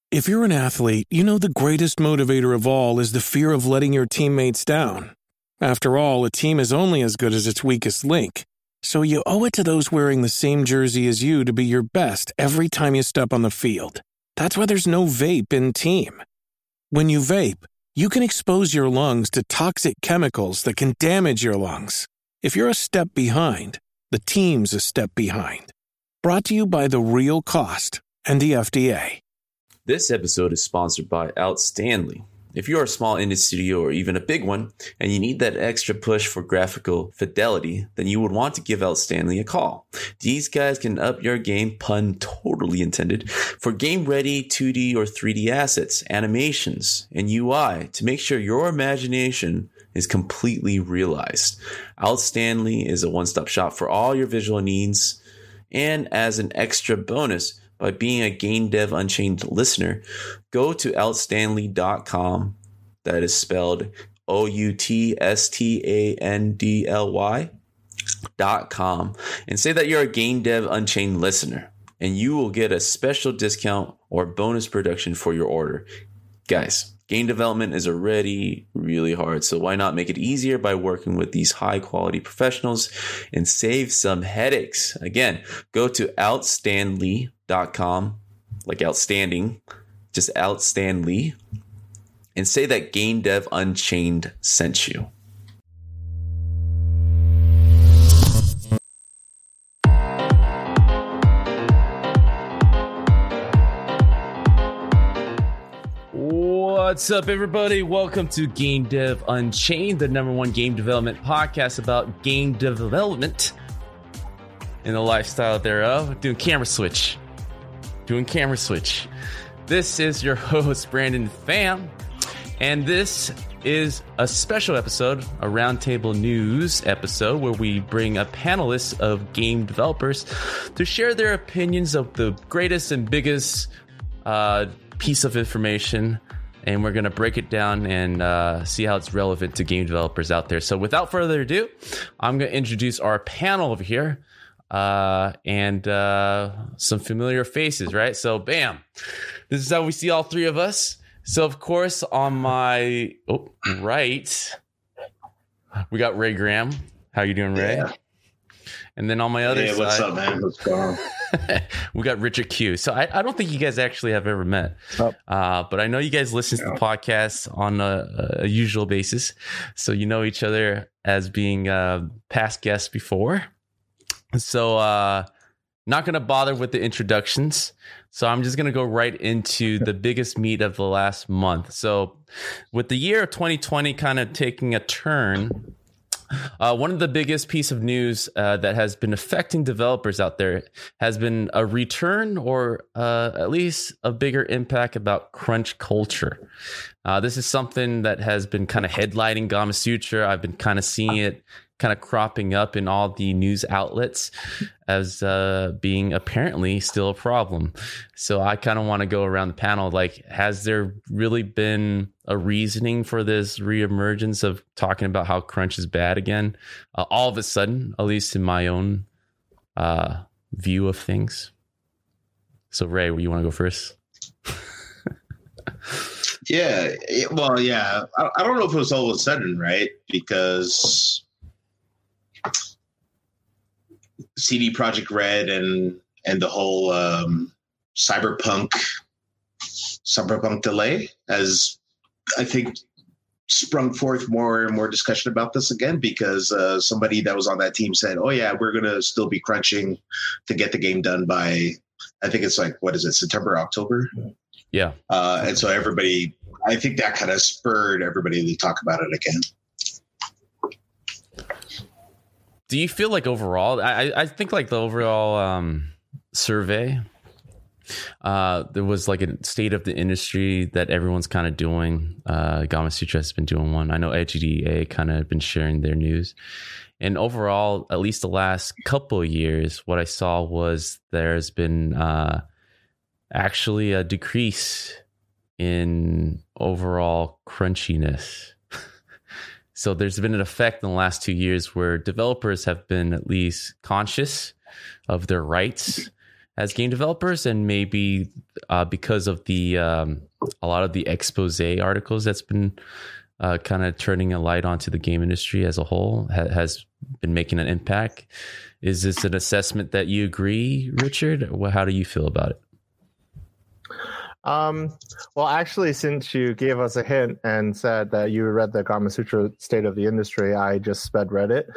If you're an athlete, you know the greatest motivator of all is the fear of letting your teammates down. After all, a team is only as good as its weakest link. So you owe it to those wearing the same jersey as you to be your best every time you step on the field. That's why there's no vape in team. When you vape, you can expose your lungs to toxic chemicals that can damage your lungs. If you're a step behind, the team's a step behind. Brought to you by The Real Cost and the FDA. This episode is sponsored by Outstandly. If you're a small indie studio or even a big one, and you need that extra push for graphical fidelity, then you would want to give Outstandly a call. These guys can up your game, pun totally intended, for game-ready 2D or 3D assets, animations, and UI to make sure your imagination is completely realized. Outstandly is a one-stop shop for all your visual needs, and as an extra bonus, by being a Game Dev Unchained listener, go to outstandly.com. That is spelled outstandly.com, and say that you're a Game Dev Unchained listener, and you will get a special discount or bonus production for your order. Guys, game development is already really hard, so why not make it easier by working with these high-quality professionals and save some headaches? Again, go to outstandly.com, like outstanding, just Outstandly, and say that Game Dev Unchained sent you. What's up, everybody? Welcome to Game Dev Unchained, the #1 game development podcast about game development and the lifestyle thereof. Doing camera switch. This is your host, Brandon Pham, and this is a special episode, a roundtable news episode, where we bring a panelist of game developers to share their opinions of the greatest and biggest piece of information. And we're going to break it down and see how it's relevant to game developers out there. So without further ado, I'm going to introduce our panel over here and some familiar faces, right? So bam, this is how we see all three of us. So of course, on my right, we got Ray Graham. How you doing, Ray? Yeah. And then on my other side, what's up, man? What's going on? We got Richard Q. So I don't think you guys actually have ever met, but I know you guys listen to the podcast on a usual basis, so you know each other as being past guests before. So not going to bother with the introductions. So I'm just going to go right into the biggest meat of the last month. So with the year of 2020 kind of taking a turn, one of the biggest piece of news that has been affecting developers out there has been a return, or at least a bigger impact, about crunch culture. This is something that has been kind of headlining Gamasutra. I've been kind of seeing it kind of cropping up in all the news outlets as being apparently still a problem. So I kind of want to go around the panel. Like, has there really been a reasoning for this reemergence of talking about how crunch is bad again? All of a sudden, at least in my own view of things. So Ray, you want to go first? Yeah. Well, yeah. I don't know if it was all of a sudden, right? Because CD Projekt Red and the whole cyberpunk delay has, I think, sprung forth more and more discussion about this again, because somebody that was on that team said, oh yeah, we're going to still be crunching to get the game done by, I think it's like, what is it, September, October? Yeah. And so everybody, I think that kind of spurred everybody to talk about it again. Do you feel like overall, I think like the overall survey, there was like a state of the industry that everyone's kind of doing. Gamasutra has been doing one. I know EDGA kind of been sharing their news. And overall, at least the last couple of years, what I saw was there's been actually a decrease in overall crunchiness. So there's been an effect in the last 2 years where developers have been at least conscious of their rights as game developers, and maybe because of the a lot of the expose articles that's been kind of turning a light onto the game industry as a whole has been making an impact. Is this an assessment that you agree, Richard? How do you feel about it? Well, actually, since you gave us a hint and said that you read the Gamasutra State of the Industry, I just sped read it.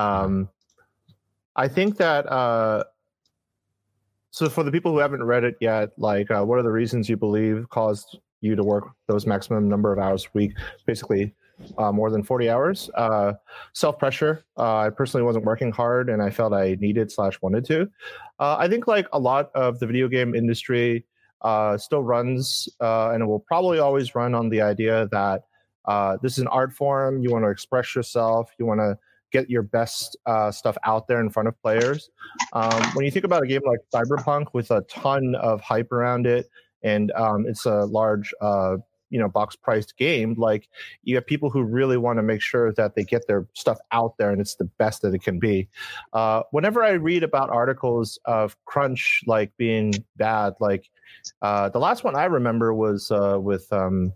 I think that so for the people who haven't read it yet, like what are the reasons you believe caused you to work those maximum number of hours a week, basically more than 40 hours? Self-pressure. I personally wasn't working hard and I felt I needed / wanted to. I think like a lot of the video game industry still runs and it will probably always run on the idea that this is an art form. You want to express yourself. You want to get your best stuff out there in front of players. When you think about a game like Cyberpunk with a ton of hype around it, and it's a large box priced game, like you have people who really want to make sure that they get their stuff out there and it's the best that it can be. Whenever I read about articles of crunch like being bad, like the last one I remember was with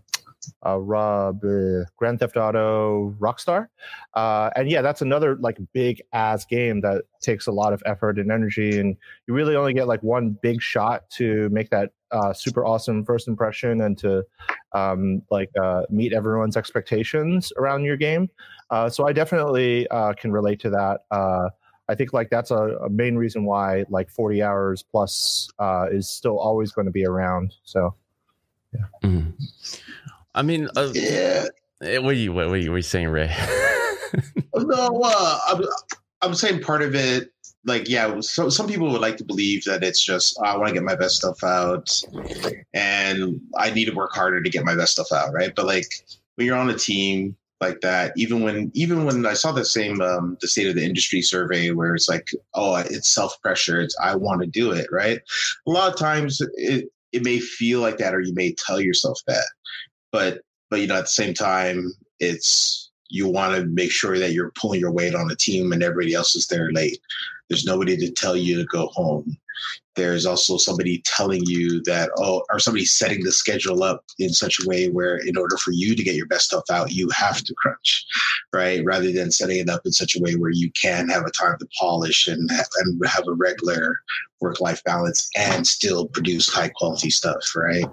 Grand Theft Auto Rockstar, and yeah, that's another like big ass game that takes a lot of effort and energy, and you really only get like one big shot to make that super awesome first impression and to meet everyone's expectations around your game. So I definitely can relate to that. I think like that's a main reason why like 40 hours plus is still always going to be around. So yeah. Mm-hmm. I mean, what are you saying, Ray? No, I'm saying part of it, like, yeah, so some people would like to believe that it's just, I want to get my best stuff out and I need to work harder to get my best stuff out, right? But like when you're on a team like that, even when I saw the same the State of the Industry survey where it's like, oh, it's self-pressure, it's I want to do it, right? A lot of times it may feel like that, or you may tell yourself that. But at the same time, it's you want to make sure that you're pulling your weight on the team and everybody else is there late. There's nobody to tell you to go home. There's also somebody telling you that, or somebody setting the schedule up in such a way where in order for you to get your best stuff out, you have to crunch, right? Rather than setting it up in such a way where you can have a time to polish and have a regular work-life balance and still produce high quality stuff, right?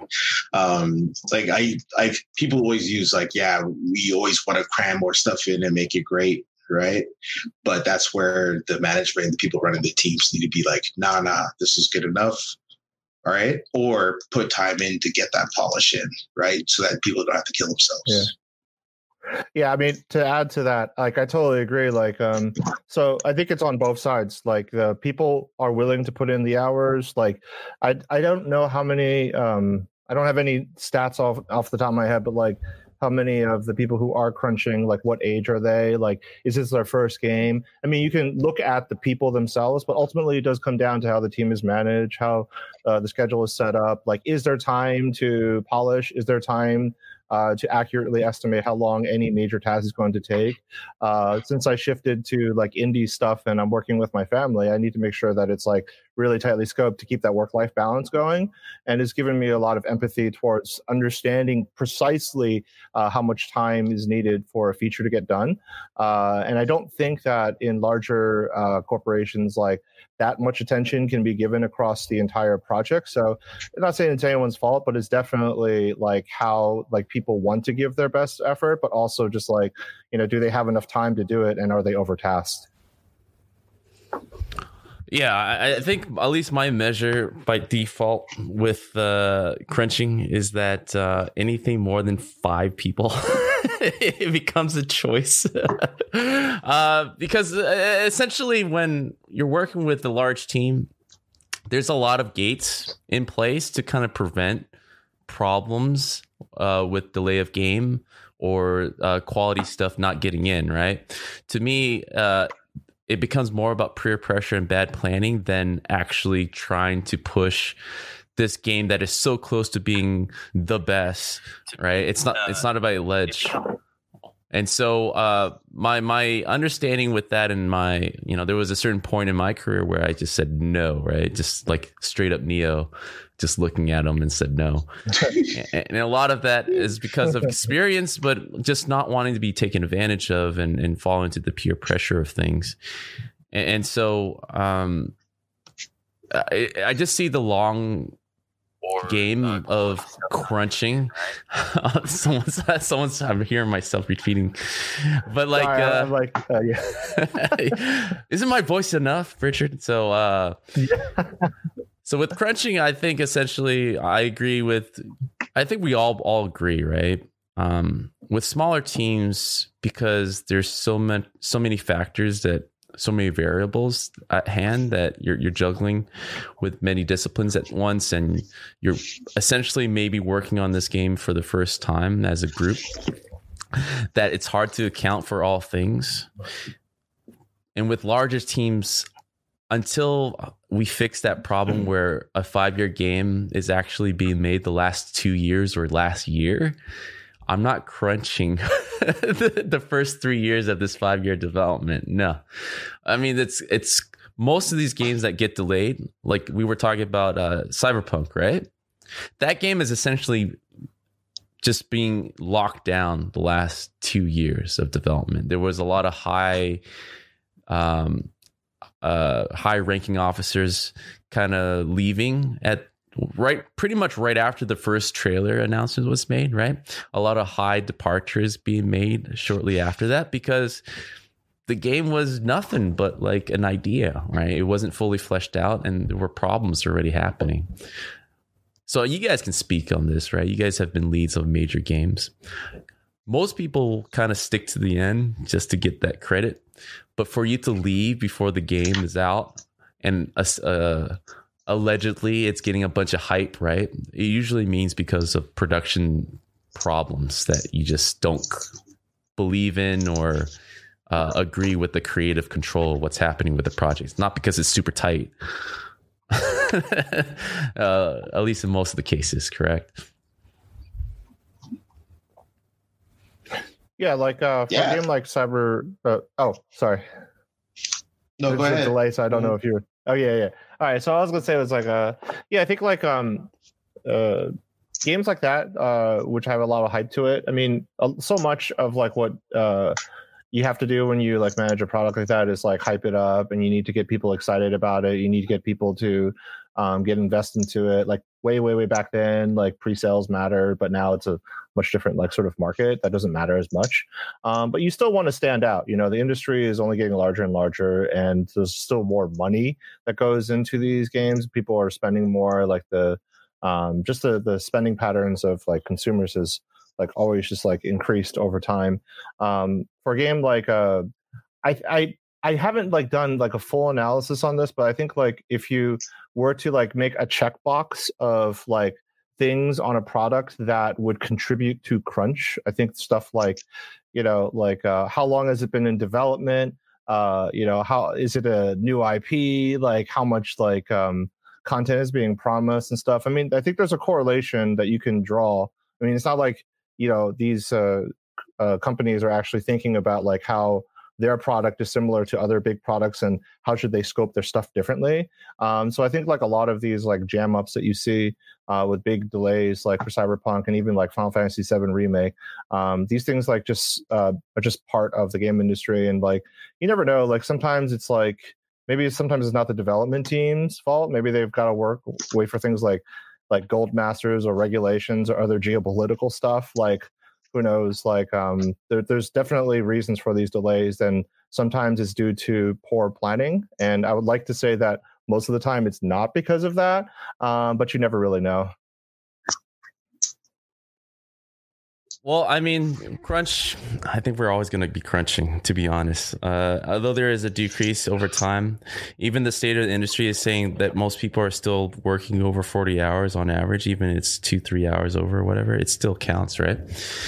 People always use like, yeah, we always want to cram more stuff in and make it great, right? But that's where the management and the people running the teams need to be like, nah, this is good enough, all right? Or put time in to get that polish in, right? So that people don't have to kill themselves. Yeah, I mean, to add to that, like, I totally agree. Like, so I think it's on both sides. Like, the people are willing to put in the hours. Like, I don't know how many, I don't have any stats off the top of my head, but like, how many of the people who are crunching, like what age are they? Like, is this their first game? I mean, you can look at the people themselves, but ultimately it does come down to how the team is managed, how the schedule is set up. Like, is there time to polish? Is there time to accurately estimate how long any major task is going to take? Since I shifted to like indie stuff and I'm working with my family, I need to make sure that it's like really tightly scoped to keep that work-life balance going. And it's given me a lot of empathy towards understanding precisely how much time is needed for a feature to get done. And I don't think that in larger corporations, like that much attention can be given across the entire project. So I'm not saying it's anyone's fault, but it's definitely like how like people want to give their best effort, but also just like, do they have enough time to do it and are they overtasked? Yeah, I think at least my measure by default with crunching is that anything more than 5 people, it becomes a choice. Because essentially when you're working with a large team, there's a lot of gates in place to kind of prevent problems with delay of game or quality stuff not getting in, right? To me, it becomes more about peer pressure and bad planning than actually trying to push this game that is so close to being the best, right? It's not about a ledge. And so my understanding with that, and my, there was a certain point in my career where I just said no, right? Just like straight up Neo, just looking at him and said no. And a lot of that is because of experience, but just not wanting to be taken advantage of and fall into the peer pressure of things. And so I just see the long game of crunching. Someone's I'm hearing myself repeating, but like, isn't my voice enough, Richard? So so with crunching, I think essentially I think we all agree, right? With smaller teams, because there's so many factors, so many variables at hand that you're juggling with many disciplines at once, and you're essentially maybe working on this game for the first time as a group, that it's hard to account for all things. And with larger teams, until we fix that problem where a 5-year game is actually being made the last 2 years or last year, I'm not crunching the first 3 years of this 5-year development. No, I mean, it's most of these games that get delayed. Like we were talking about Cyberpunk, right? That game is essentially just being locked down the last 2 years of development. There was a lot of high ranking officers kind of leaving pretty much right after the first trailer announcement was made, right? A lot of high departures being made shortly after that, because the game was nothing but like an idea, right? It wasn't fully fleshed out, and there were problems already happening. So you guys can speak on this, right? You guys have been leads of major games. Most people kind of stick to the end just to get that credit, but for you to leave before the game is out and allegedly it's getting a bunch of hype, right? It usually means because of production problems that you just don't believe in or agree with the creative control of what's happening with the project. It's not because it's super tight. At least in most of the cases, correct? Yeah, like for a game like Cyber. Sorry. No, go ahead. A delay, so I don't know if you're. Oh yeah. All right, so I was gonna say it was like I think like games like that, which have a lot of hype to it. I mean, so much of like what you have to do when you like manage a product like that is like hype it up, and you need to get people excited about it. You need to get people to get invested into it. Like way back then, like pre-sales mattered, but now it's a much different like sort of market that doesn't matter as much. But you still want to stand out. You know, the industry is only getting larger and larger, and there's still more money that goes into these games. People are spending more. Like the spending patterns of like consumers is like always just like increased over time. For a game like I haven't like done like a full analysis on this, but I think like if you were to like make a checkbox of like things on a product that would contribute to crunch, I think stuff like, how long has it been in development? How is it a new IP? Like how much like content is being promised and stuff. I mean, I think there's a correlation that you can draw. I mean, it's not like, these companies are actually thinking about like how their product is similar to other big products and how should they scope their stuff differently. So I think like a lot of these like jam ups that you see with big delays like for Cyberpunk and even like Final Fantasy VII Remake, these things like are just part of the game industry. And like, you never know, like sometimes it's like, sometimes it's not the development team's fault. Maybe they've got to wait for things like gold masters or regulations or other geopolitical stuff. Like, who knows? Like, there's definitely reasons for these delays, and sometimes it's due to poor planning. And I would like to say that most of the time it's not because of that, but you never really know. Well, I mean, crunch, I think we're always going to be crunching, to be honest. Although there is a decrease over time, even the state of the industry is saying that most people are still working over 40 hours on average, even if it's 2-3 hours over or whatever, it still counts, right?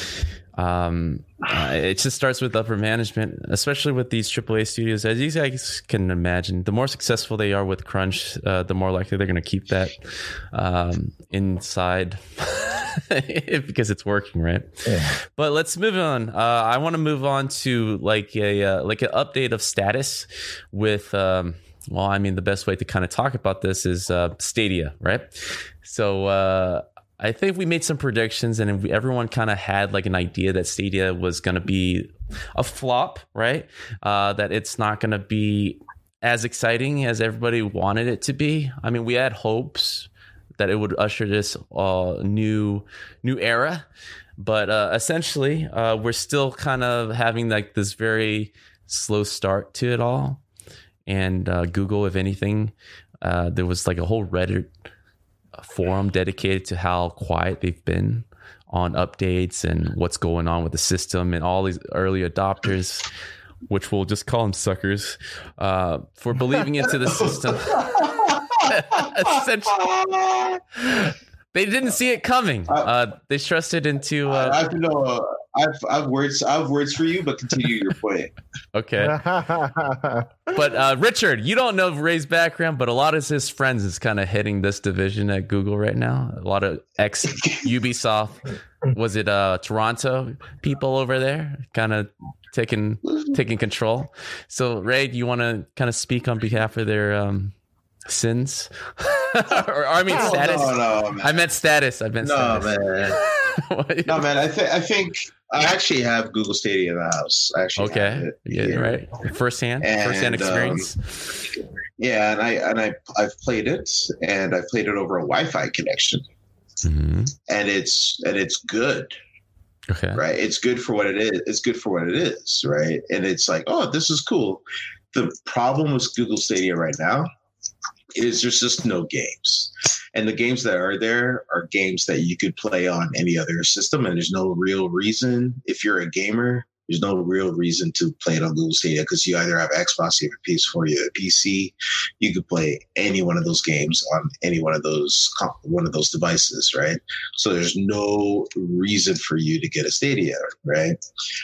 It just starts with upper management, especially with these AAA studios. As you guys can imagine, the more successful they are with crunch, the more likely they're going to keep that inside because it's working, right? Yeah. But let's move on. I want to move on to like an update of status with. The best way to kind of talk about this is Stadia, right? So I think we made some predictions, and everyone kind of had like an idea that Stadia was going to be a flop, right? That it's not going to be as exciting as everybody wanted it to be. I mean, we had hopes that it would usher this new era, but essentially we're still kind of having like this very slow start to it all. And Google, if anything, there was like a whole Reddit forum dedicated to how quiet they've been on updates and what's going on with the system, and all these early adopters, which we'll just call them suckers, for believing into the system. They didn't see it coming. They trusted into. I have words for you, but continue your point. Okay. But Richard, you don't know Ray's background, but a lot of his friends is kind of hitting this division at Google right now. A lot of ex Ubisoft, was it Toronto people over there, kind of taking control. So Ray, do you want to kind of speak on behalf of their sins? or I mean status. No, I meant status. Man. No, man. I think I actually have Google Stadia in the house. I actually have it. Yeah, right. Firsthand experience. And I've played it, and I've played it over a Wi-Fi connection, and it's good. Okay. Right. It's good for what it is. It's good for what it is. Right. And it's like, oh, this is cool. The problem with Google Stadia right now is there's just no games. And the games that are there are games that you could play on any other system. And there's no real reason, if you're a gamer, there's no real reason to play it on Google Stadia, because you either have Xbox, you have a PS4, you have a PC. You could play any one of those games on any one of those devices, right? So there's no reason for you to get a Stadia, right?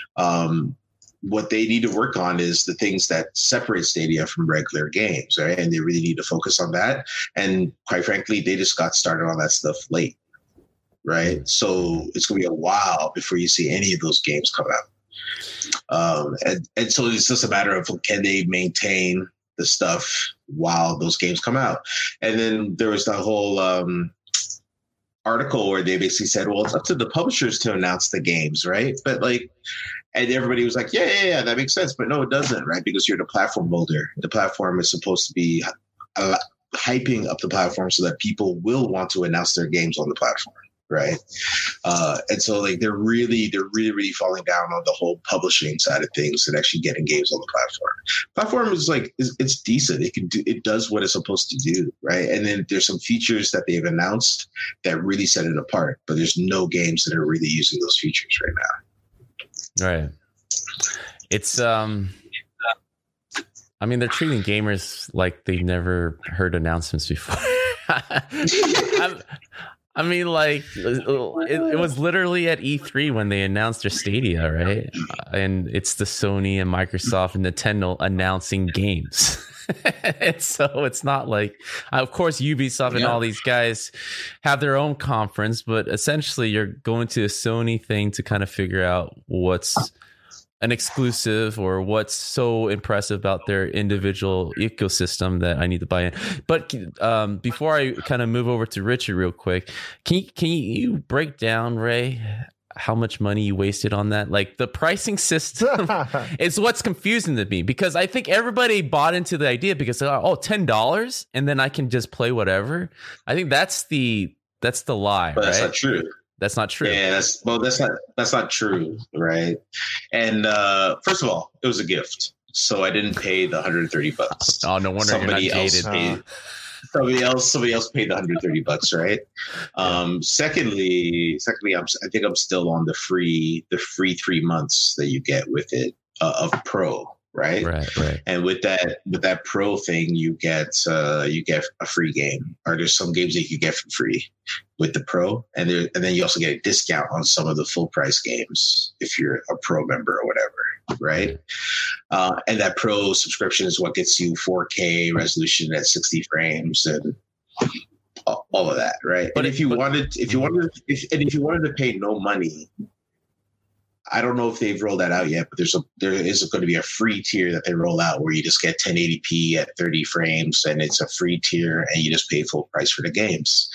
What they need to work on is the things that separate Stadia from regular games, right? And they really need to focus on that. And quite frankly, they just got started on that stuff late, right? So it's going to be a while before you see any of those games come out. And so it's just a matter of, can they maintain the stuff while those games come out? And then there was that whole article where they basically said, well, it's up to the publishers to announce the games, right? But like, and everybody was like, yeah, that makes sense. But no, it doesn't, right? Because you're the platform builder. The platform is supposed to be hyping up the platform so that people will want to announce their games on the platform, right? And so like they're really falling down on the whole publishing side of things and actually getting games on the platform. Platform is like, it's decent. It does what it's supposed to do, right? And then there's some features that they've announced that really set it apart, but there's no games that are really using those features right now. Right. It's I mean, they're treating gamers like they've never heard announcements before. I mean, like it was literally at E3 when they announced their Stadia, right? And it's the Sony and Microsoft and Nintendo announcing games. And so it's not like, of course, Ubisoft and all these guys have their own conference, but essentially you're going to a Sony thing to kind of figure out what's an exclusive or what's so impressive about their individual ecosystem that I need to buy in. But before I kind of move over to Richard real quick, can you break down, Ray, how much money you wasted on that? Like the pricing system is what's confusing to me, because I think everybody bought into the idea because they're like, oh, $10 and then I can just play whatever. I think that's the lie, but right? That's not true. That's not true. Yeah, that's not true, right? And first of all, it was a gift, so I didn't pay the $130. Oh, no wonder somebody else paid. Somebody else paid the $130, right? Secondly, I think I'm still on the free 3 months that you get with it of Pro, right? Right. And with that Pro thing, you get a free game, or there's some games that you get for free with the Pro, and then you also get a discount on some of the full price games if you're a Pro member or whatever, right? And that Pro subscription is what gets you 4K resolution at 60 frames, and all of that, right? But if you wanted to pay no money, I don't know if they've rolled that out yet, but there is going to be a free tier that they roll out where you just get 1080p at 30 frames, and it's a free tier, and you just pay full price for the games.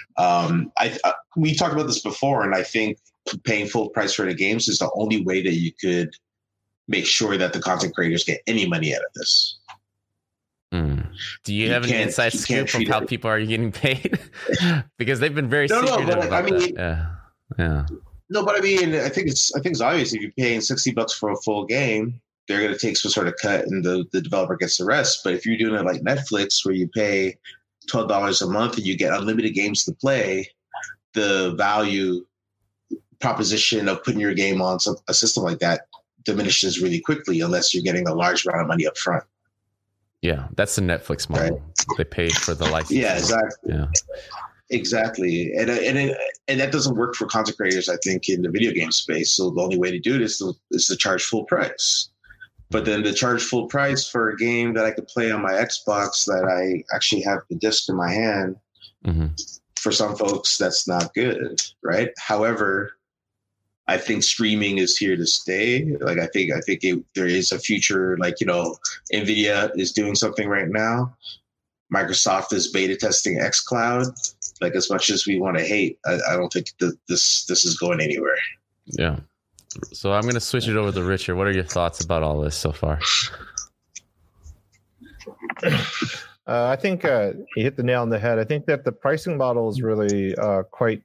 We talked about this before, and I think paying full price for the games is the only way that you could make sure that the content creators get any money out of this. Do you have any inside scoop from how people are getting paid? Because they've been very secretive about that. Yeah. No, but I mean, I think it's obvious. If you're paying $60 for a full game, they're going to take some sort of cut, and the developer gets the rest. But if you're doing it like Netflix, where you pay $12 a month and you get unlimited games to play, the value proposition of putting your game on a system like that diminishes really quickly unless you're getting a large amount of money up front. Yeah, that's the Netflix model. Right. They pay for the license. Yeah, exactly. Yeah. Exactly. And that doesn't work for content creators, I think, in the video game space. So the only way to do it is to charge full price. But then to charge full price for a game that I could play on my Xbox that I actually have the disc in my hand, for some folks, that's not good, right? However, I think streaming is here to stay. Like I think there is a future. Like, you know, NVIDIA is doing something right now. Microsoft is beta testing xCloud. Like, as much as we want to hate, I don't think this is going anywhere. Yeah. So I'm going to switch it over to Richard. What are your thoughts about all this so far? I think you hit the nail on the head. I think that the pricing model is really quite.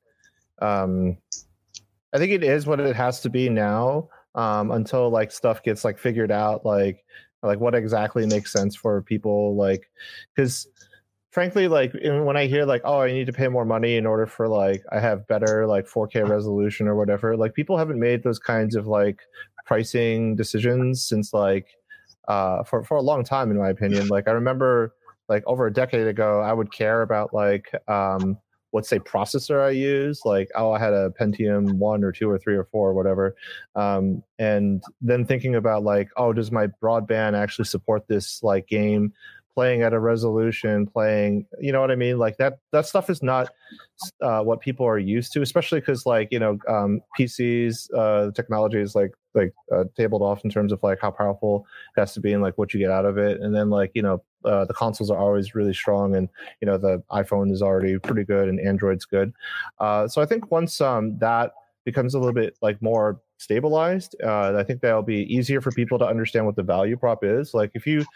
I think it is what it has to be now, until like stuff gets like figured out, like what exactly makes sense for people, like, because frankly, like when I hear like, oh, I need to pay more money in order for like I have better like 4K resolution or whatever, like people haven't made those kinds of like pricing decisions since like for a long time, in my opinion. Like I remember like over a decade ago, I would care about like let's say processor I use, like, oh, I had a Pentium 1 or 2 or 3 or 4 or whatever, and then thinking about like, oh, does my broadband actually support this like game playing at a resolution, playing, you know what I mean? Like that stuff is not what people are used to, especially because like, you know, PCs, the technology is like tabled off in terms of like how powerful it has to be and like what you get out of it. And then like, you know, the consoles are always really strong, and, you know, the iPhone is already pretty good and Android's good. So I think once that becomes a little bit like more stabilized, I think that'll be easier for people to understand what the value prop is. Like if you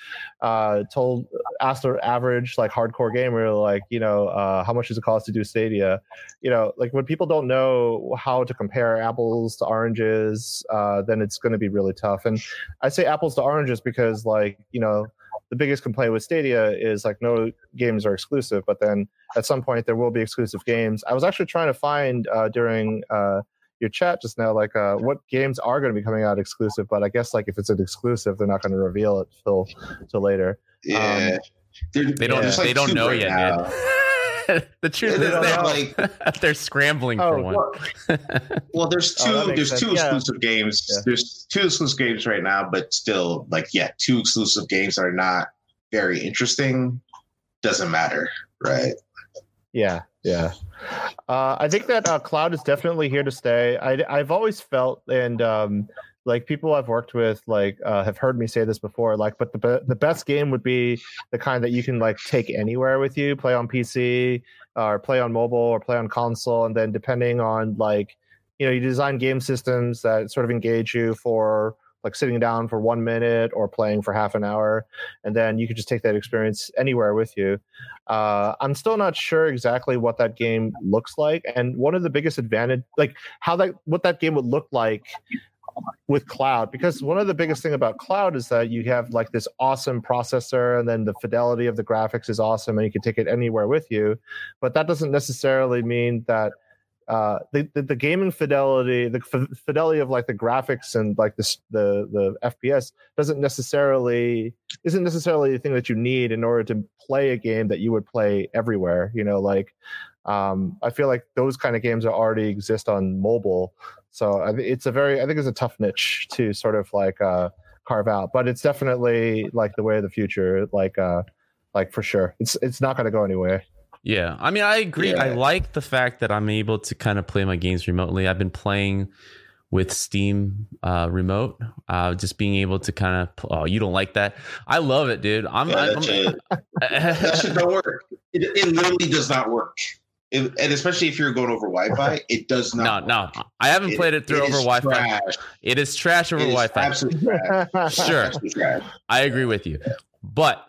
asked the average like hardcore gamer, like, you know, how much does it cost to do Stadia, you know, like when people don't know how to compare apples to oranges, then it's going to be really tough. And I say apples to oranges because, like, you know, the biggest complaint with Stadia is like no games are exclusive, but then at some point there will be exclusive games. I was actually trying to find during your chat just now, like what games are going to be coming out exclusive, but I guess like if it's an exclusive, they're not going to reveal it till later. Yeah, they don't know yet, man. The truth is that they're scrambling for one. Well, there's two exclusive games. Yeah. There's 2 exclusive games right now, but still, like, 2 exclusive games are not very interesting. Doesn't matter, right? Yeah. I think that cloud is definitely here to stay. I've always felt, and like people I've worked with, like have heard me say this before, like, but the best game would be the kind that you can like take anywhere with you, play on PC or play on mobile or play on console, and then depending on like, you know, you design game systems that sort of engage you for like sitting down for 1 minute or playing for half an hour, and then you could just take that experience anywhere with you. I'm still not sure exactly what that game looks like, and one of the biggest advantage, like what that game would look like with cloud, because one of the biggest thing about cloud is that you have like this awesome processor, and then the fidelity of the graphics is awesome, and you can take it anywhere with you. But that doesn't necessarily mean that the gaming fidelity, the fidelity of like the graphics and like the FPS isn't necessarily the thing that you need in order to play a game that you would play everywhere. You know, like I feel like those kind of games already exist on mobile. So I think it's a tough niche to sort of like carve out, but it's definitely like the way of the future. Like for sure, it's not going to go anywhere. Yeah, I mean, I agree. I like the fact that I'm able to kind of play my games remotely. I've been playing with Steam remote, just being able to kind of. Oh, you don't like that? I love it, dude. That shit don't work. It literally does not work. And especially if you're going over Wi-Fi, it does not. No. I haven't played it through over Wi-Fi. Trash. It is trash over Wi-Fi. Absolutely trash. Sure, Trash. I agree with you, but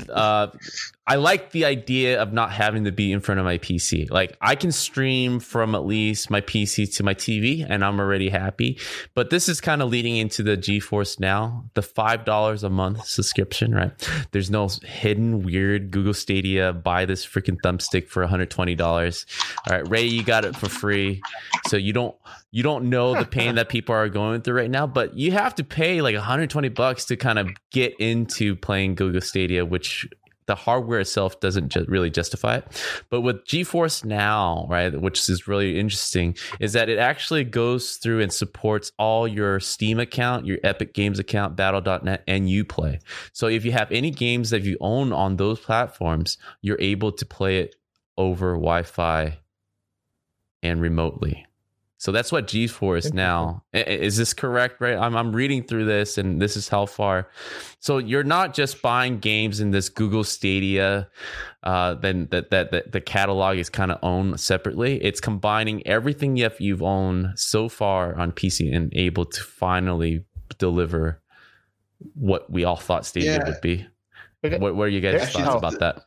I like the idea of not having to be in front of my PC. Like, I can stream from at least my PC to my TV, and I'm already happy. But this is kind of leading into the GeForce Now, the $5 a month subscription, right? There's no hidden weird Google Stadia, buy this freaking thumbstick for $120. All right, Ray, you got it for free. So you don't know the pain that people are going through right now, but you have to pay like $120 to kind of get into playing Google Stadia, which the hardware itself doesn't really justify it. But with GeForce Now, right, which is really interesting, is that it actually goes through and supports all your Steam account, your Epic Games account, Battle.net, and Uplay. So if you have any games that you own on those platforms, you're able to play it over Wi-Fi and remotely. So that's what GeForce Now is. This correct, right? I'm reading through this, and this is how far. So you're not just buying games in this Google Stadia, then that the catalog is kind of owned separately. It's combining everything you've owned so far on PC and able to finally deliver what we all thought Stadia would be. What are you guys' thoughts about that?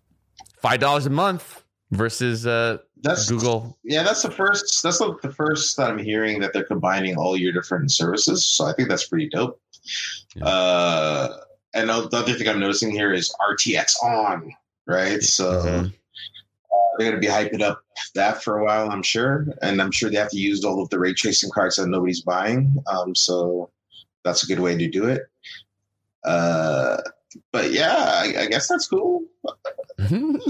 $5 a month versus Google. Yeah, that's the first that I'm hearing that they're combining all your different services. So I think that's pretty dope. Yeah. And the other thing I'm noticing here is RTX on, right? So they're going to be hyping up that for a while, I'm sure. And I'm sure they have to use all of the ray tracing cards that nobody's buying. So that's a good way to do it. But yeah, I guess that's cool. And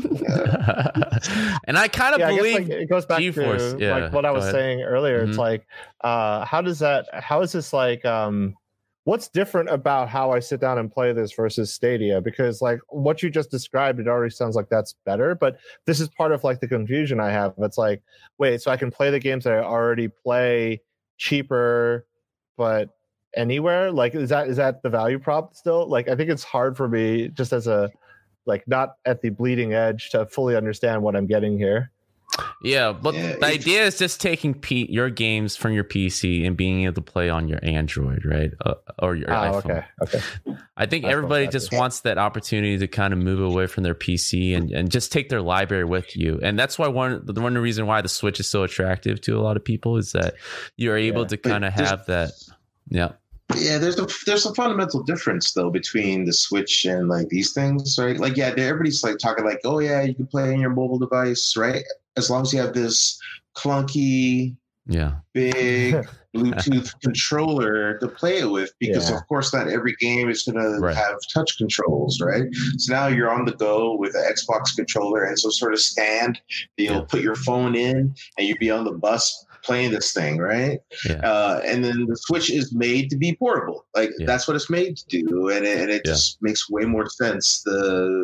I kind of believe it goes back GeForce. to like what I was saying earlier. It's like, how is this like, what's different about how I sit down and play this versus Stadia? Because like what you just described, it already sounds like that's better, but this is part of like the confusion I have. It's like, wait, so I can play the games that I already play cheaper, but anywhere? Like, is that the value prop still? Like, I think it's hard for me just as a, like, not at the bleeding edge to fully understand what I'm getting here. Yeah, but the idea is just taking your games from your PC and being able to play on your Android, right? Or your iPhone. Okay. I think everybody just wants that opportunity to kind of move away from their PC and just take their library with you. And that's why one reason why the Switch is so attractive to a lot of people is that you're able to kind of have that. Yeah. Yeah, there's a fundamental difference though between the Switch and like these things, right? Like, yeah, everybody's like talking like, oh yeah, you can play on your mobile device, right? As long as you have this clunky, big Bluetooth controller to play it with, because of course not every game is going to have touch controls, right? So now you're on the go with an Xbox controller and some sort of stand. You'll put your phone in and you'll be on the bus playing this thing, right? And then the Switch is made to be portable. Like that's what it's made to do, and it just makes way more sense to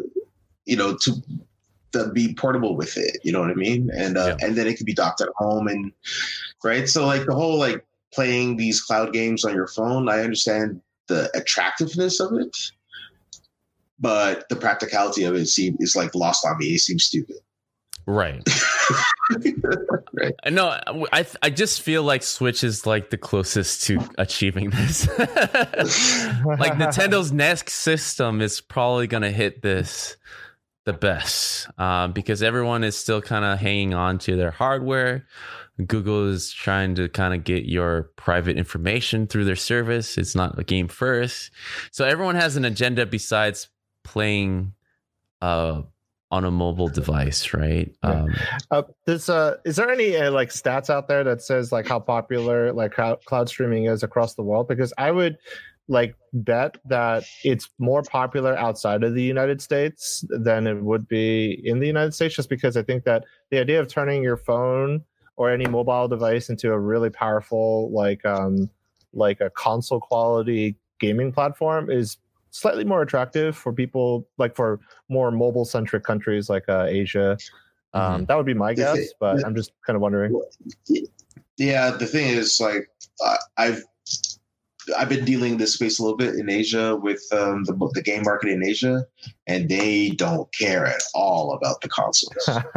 be portable with it. You know what I mean? And and then it can be docked at home, and right. So like the whole like playing these cloud games on your phone, I understand the attractiveness of it, but the practicality of it is like lost on me. It seems stupid. Right. Right. No, I just feel like Switch is like the closest to achieving this. Like Nintendo's next system is probably going to hit this the best because everyone is still kind of hanging on to their hardware. Google is trying to kind of get your private information through their service. It's not a game first. So everyone has an agenda besides playing on a mobile device, right? Is there any like stats out there that says like how popular like cloud streaming is across the world? Because I would like bet that it's more popular outside of the United States than it would be in the United States, just because I think that the idea of turning your phone or any mobile device into a really powerful like a console quality gaming platform is slightly more attractive for people, like for more mobile centric countries like Asia That would be my guess, but I'm just kind of wondering. Yeah, the thing is, like, I've been dealing this space a little bit in Asia with the game market in Asia, and they don't care at all about the consoles.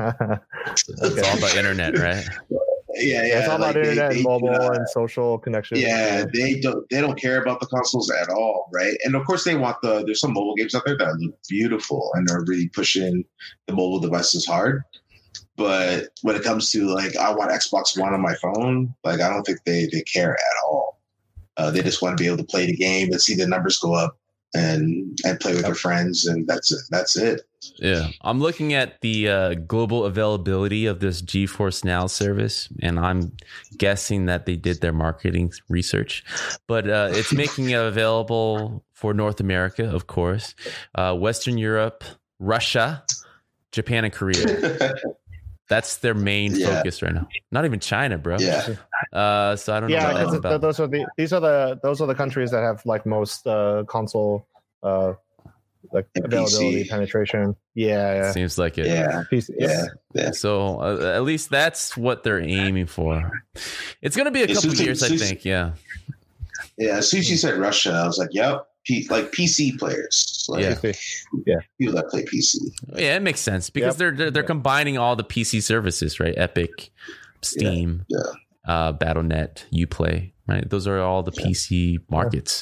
It's all about internet, right? Yeah, it's all about internet, and mobile, and social connections. Yeah, they don't care about the consoles at all, right? And of course, they want there's some mobile games out there that look beautiful and are really pushing the mobile devices hard. But when it comes to, like, I want Xbox One on my phone, like, I don't think they care at all. They just want to be able to play the game and see the numbers go up and play with their friends, and that's it. Yeah, I'm looking at the global availability of this GeForce Now service, and I'm guessing that they did their marketing research, but it's making it available for North America, of course, Western Europe, Russia, Japan, and Korea. That's their main focus right now. Not even China, bro. Yeah. So I don't know what that's about. Those are the countries that have, like, most console like availability, PC penetration. Yeah. Seems like it. Yeah. PC, yeah. So at least that's what they're aiming for. It's going to be a couple years, I think. Yeah. Yeah. As soon as you said Russia, I was like, yep. Like PC players, like, people that play PC. Yeah, it makes sense because they're combining all the PC services, right? Epic, Steam, Battle.net, Uplay, right? Those are all the PC markets.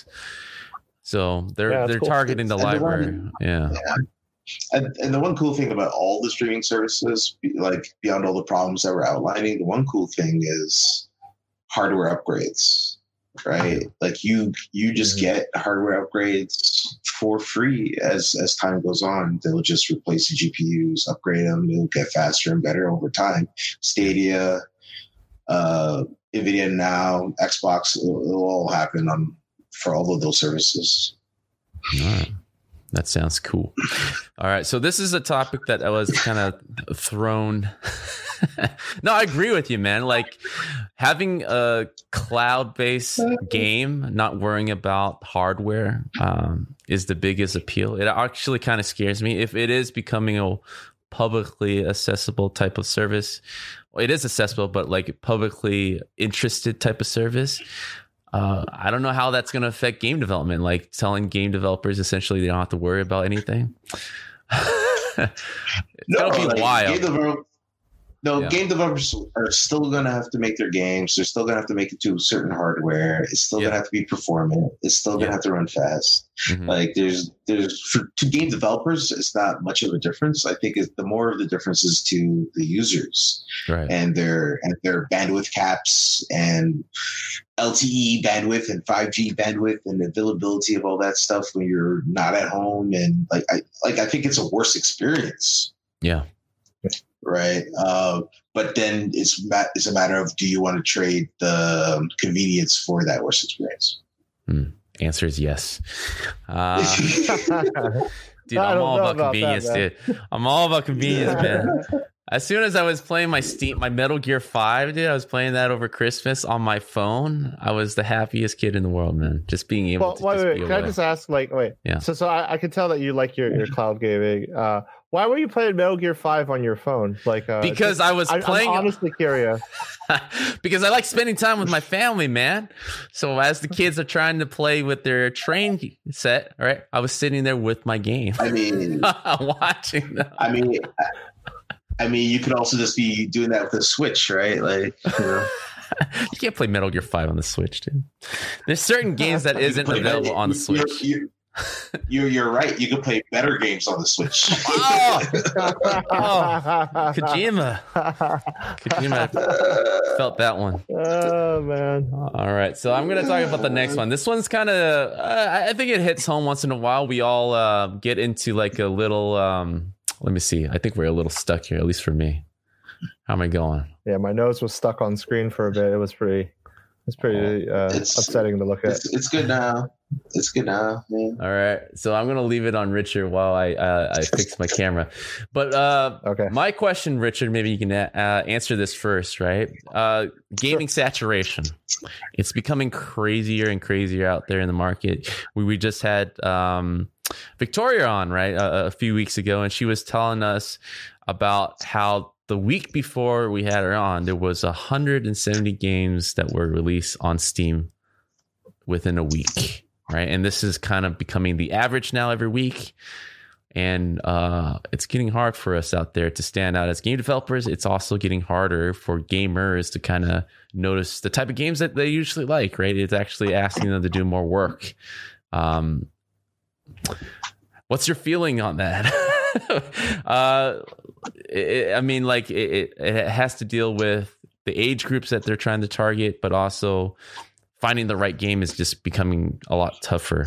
So they're cool. Targeting the library. And the one cool thing about all the streaming services, like, beyond all the problems that we're outlining, the one cool thing is hardware upgrades. Right, like you just get hardware upgrades for free as time goes on. They'll just replace the GPUs, upgrade them, it'll get faster and better over time. Stadia, Nvidia Now, Xbox, it'll all happen for all of those services. All right. That sounds cool. All right, so this is a topic that I was kind of thrown. No, I agree with you, man. Like, having a cloud-based game, not worrying about hardware, is the biggest appeal. It actually kind of scares me if it is becoming a publicly accessible type of service. Well, it is accessible, but like publicly interested type of service. I don't know how that's going to affect game development, like telling game developers essentially they don't have to worry about anything. It'll be wild. Game developers are still going to have to make their games. They're still going to have to make it to certain hardware. It's still going to have to be performant. It's still going to have to run fast. Mm-hmm. Like, to game developers, it's not much of a difference. I think the more of the difference is to the users, right, and their bandwidth caps and LTE bandwidth and 5G bandwidth and availability of all that stuff when you're not at home. And I think it's a worse experience. Yeah. Right. But then it's a matter of, do you want to trade the convenience for that worse experience? Answer is yes. Dude, I'm all about convenience, dude. I'm all about convenience, man. As soon as I was playing my Metal Gear 5, dude, I was playing that over Christmas on my phone. I was the happiest kid in the world, man. Just being able to wait, be can I just ask, Yeah. So I can tell that you like your cloud gaming. Why were you playing Metal Gear 5 on your phone? Because I was playing. I'm honestly curious. Because I like spending time with my family, man. So as the kids are trying to play with their train set, right, I was sitting there with my game. I mean, watching them. I mean, you could also just be doing that with the Switch, right? Like, you can't play Metal Gear 5 on the Switch, dude. There's certain games that isn't available on the Switch. You're right. You can play better games on the Switch. Kojima felt that one. Oh man! All right, so I'm going to talk about the next one. This one's kind of, I think it hits home once in a while. We all get into like a little. Let me see. I think we're a little stuck here, at least for me. How am I going? Yeah, my nose was stuck on screen for a bit. It was pretty. It's pretty upsetting to look at. It's good now. It's good now. Yeah. All right. So I'm going to leave it on Richard while I fix my camera. But okay. My question, Richard, maybe you can answer this first, right? Gaming saturation. It's becoming crazier and crazier out there in the market. We just had Victoria on, right, a few weeks ago, and she was telling us about how the week before we had her on, there was 170 games that were released on Steam within a week, right? And this is kind of becoming the average now every week. And it's getting hard for us out there to stand out as game developers. It's also getting harder for gamers to kind of notice the type of games that they usually like, right? It's actually asking them to do more work. What's your feeling on that? It has to deal with the age groups that they're trying to target, but also finding the right game is just becoming a lot tougher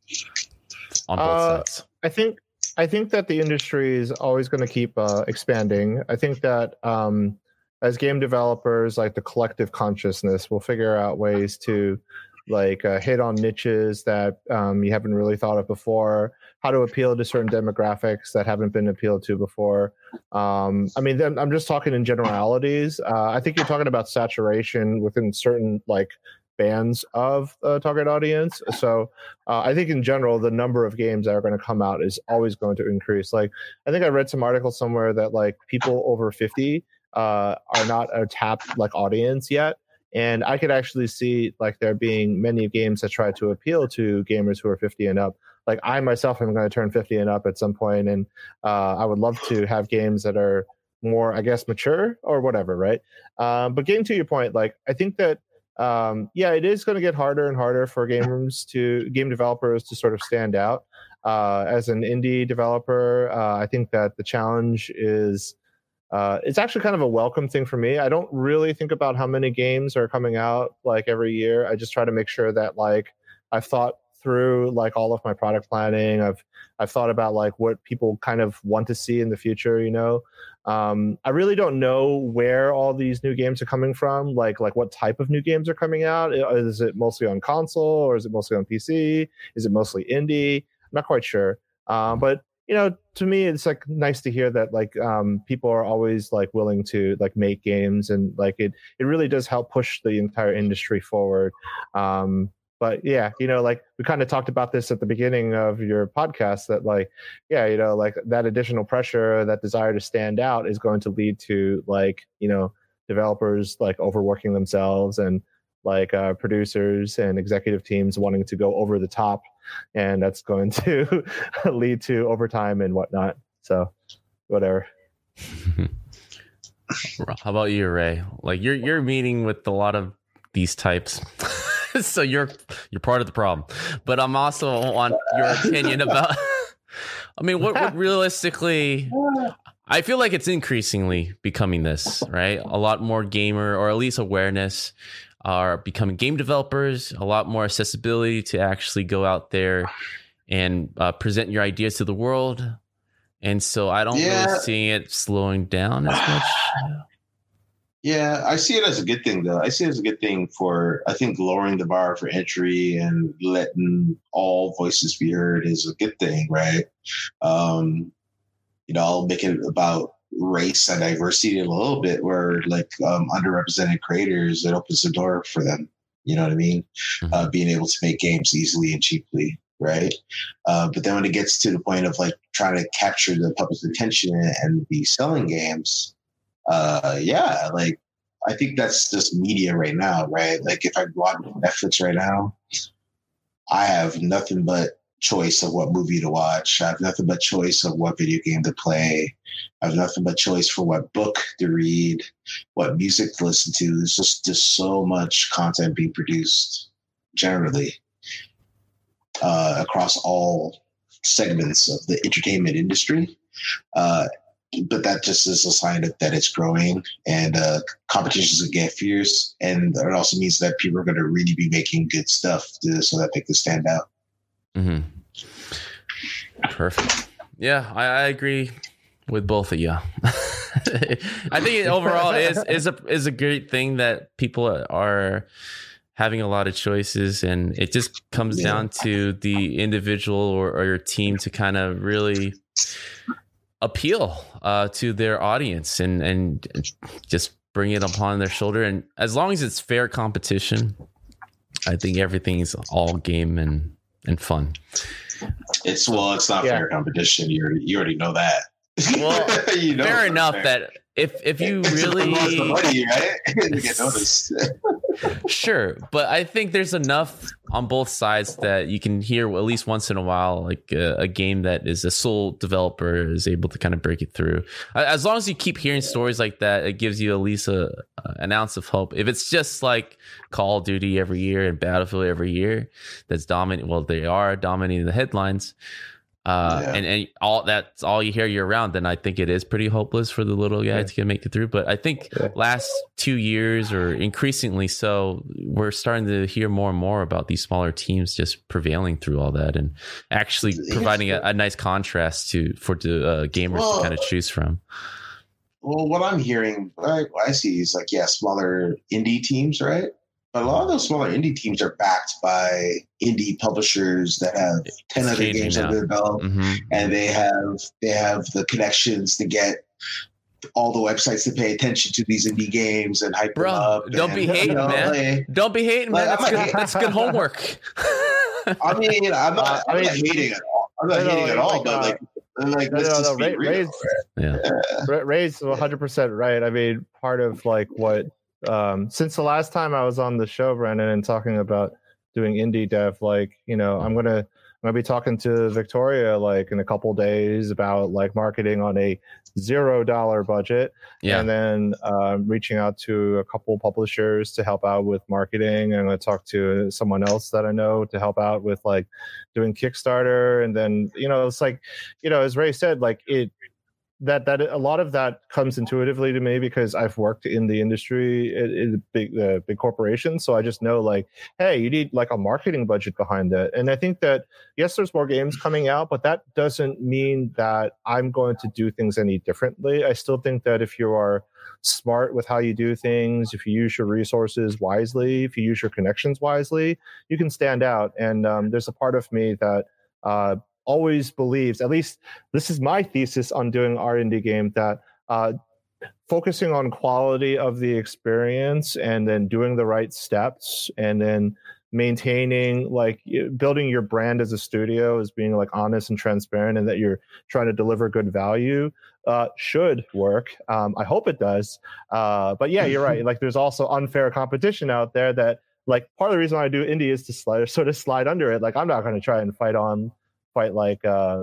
on both sides. I think that the industry is always going to keep expanding. I think that as game developers, like the collective consciousness will figure out ways to hit on niches that you haven't really thought of before, how to appeal to certain demographics that haven't been appealed to before. I'm just talking in generalities. I think you're talking about saturation within certain bands of target audience. So I think in general, the number of games that are going to come out is always going to increase. I think I read some article somewhere that people over 50 are not a tapped audience yet. And I could actually see there being many games that try to appeal to gamers who are 50 and up. I myself am going to turn 50 and up at some point, and I would love to have games that are more, I guess, mature or whatever, right? But getting to your point, I think that it is going to get harder and harder for game developers to sort of stand out. As an indie developer, I think that the challenge is it's actually kind of a welcome thing for me. I don't really think about how many games are coming out every year. I just try to make sure that I've thought through all of my product planning. I've thought about what people kind of want to see in the future, I really don't know where all these new games are coming from, like what type of new games are coming out. Is it mostly on console, or is it mostly on PC? Is it mostly indie? I'm not quite sure. But to me, it's nice to hear that people are always willing to make games, and it really does help push the entire industry forward. But yeah, we kind of talked about this at the beginning of your podcast that that additional pressure, that desire to stand out is going to lead to developers overworking themselves, and producers and executive teams wanting to go over the top, and that's going to lead to overtime and whatnot. So whatever. How about you, Ray? You're meeting with a lot of these types. So you're part of the problem, but I'm also want your opinion about. What realistically, I feel like it's increasingly becoming this, right? A lot more gamer, or at least awareness, are becoming game developers. A lot more accessibility to actually go out there and present your ideas to the world, and so I don't really see it slowing down as much. Yeah, I see it as a good thing, though. I see it as a good thing for, I think, lowering the bar for entry and letting all voices be heard is a good thing, right? I'll make it about race and diversity a little bit, where underrepresented creators, it opens the door for them. You know what I mean? Mm-hmm. Being able to make games easily and cheaply, right? But then when it gets to the point of trying to capture the public's attention and be selling games, I think that's just media right now, right? If I watch Netflix right now, I have nothing but choice of what movie to watch. I have nothing but choice of what video game to play. I have nothing but choice for what book to read, what music to listen to. There's just so much content being produced generally across all segments of the entertainment industry. But that just is a sign that it's growing, and competitions will get fierce. And it also means that people are going to really be making good stuff so that they can stand out. Mm-hmm. Perfect. Yeah, I agree with both of you. I think overall is a great thing that people are having a lot of choices, and it just comes down to the individual or your team to kind of really appeal to their audience and just bring it upon their shoulder. And as long as it's fair competition, I think everything's all game and fun. It's not fair competition. You already know that. Well, fair enough that if you really the money, right? You get noticed. Sure, but I think there's enough on both sides that you can hear at least once in a while, like a game that is a sole developer is able to kind of break it through. As long as you keep hearing stories like that, it gives you at least an ounce of hope. If it's just like Call of Duty every year and Battlefield every year, that's dominating. Well, they are dominating the headlines. And that's all you hear year round, then I think it is pretty hopeless for the little guy to make it through. But I think last 2 years, or increasingly so, we're starting to hear more and more about these smaller teams just prevailing through all that and actually providing a nice contrast for the gamers to kind of choose from. Well, what I'm hearing, what I see is like, smaller indie teams, right? But a lot of those smaller indie teams are backed by indie publishers that have 10 other games under their belt, and they have the connections to get all the websites to pay attention to these indie games and hype them up. Don't be hating, man. Don't be hating, man. That's good homework. I mean, I'm not hating at all. I'm not hating at all, but Ray's 100% right. I mean, part of like what since the last time I was on the show, Brandon, and talking about doing indie dev, like, you know, I'm gonna be talking to Victoria like in a couple days about like marketing on a $0 budget, and then reaching out to a couple publishers to help out with marketing. I'm going to talk to someone else that I know to help out with like doing Kickstarter, and then, you know, it's like, you know, as Ray said, like that a lot of that comes intuitively to me because I've worked in the industry in big corporations. So I just know like, hey, you need like a marketing budget behind that. And I think that, yes, there's more games coming out, but that doesn't mean that I'm going to do things any differently. I still think that if you are smart with how you do things, if you use your resources wisely, if you use your connections wisely, you can stand out. And there's a part of me that always believes, at least this is my thesis on doing our indie game, that focusing on quality of the experience and then doing the right steps and then maintaining, like, building your brand as a studio as being like honest and transparent and that you're trying to deliver good value should work. I hope it does. But yeah, you're right. Like, there's also unfair competition out there that, like, part of the reason I do indie is to slide under it. Like, I'm not going to try and fight like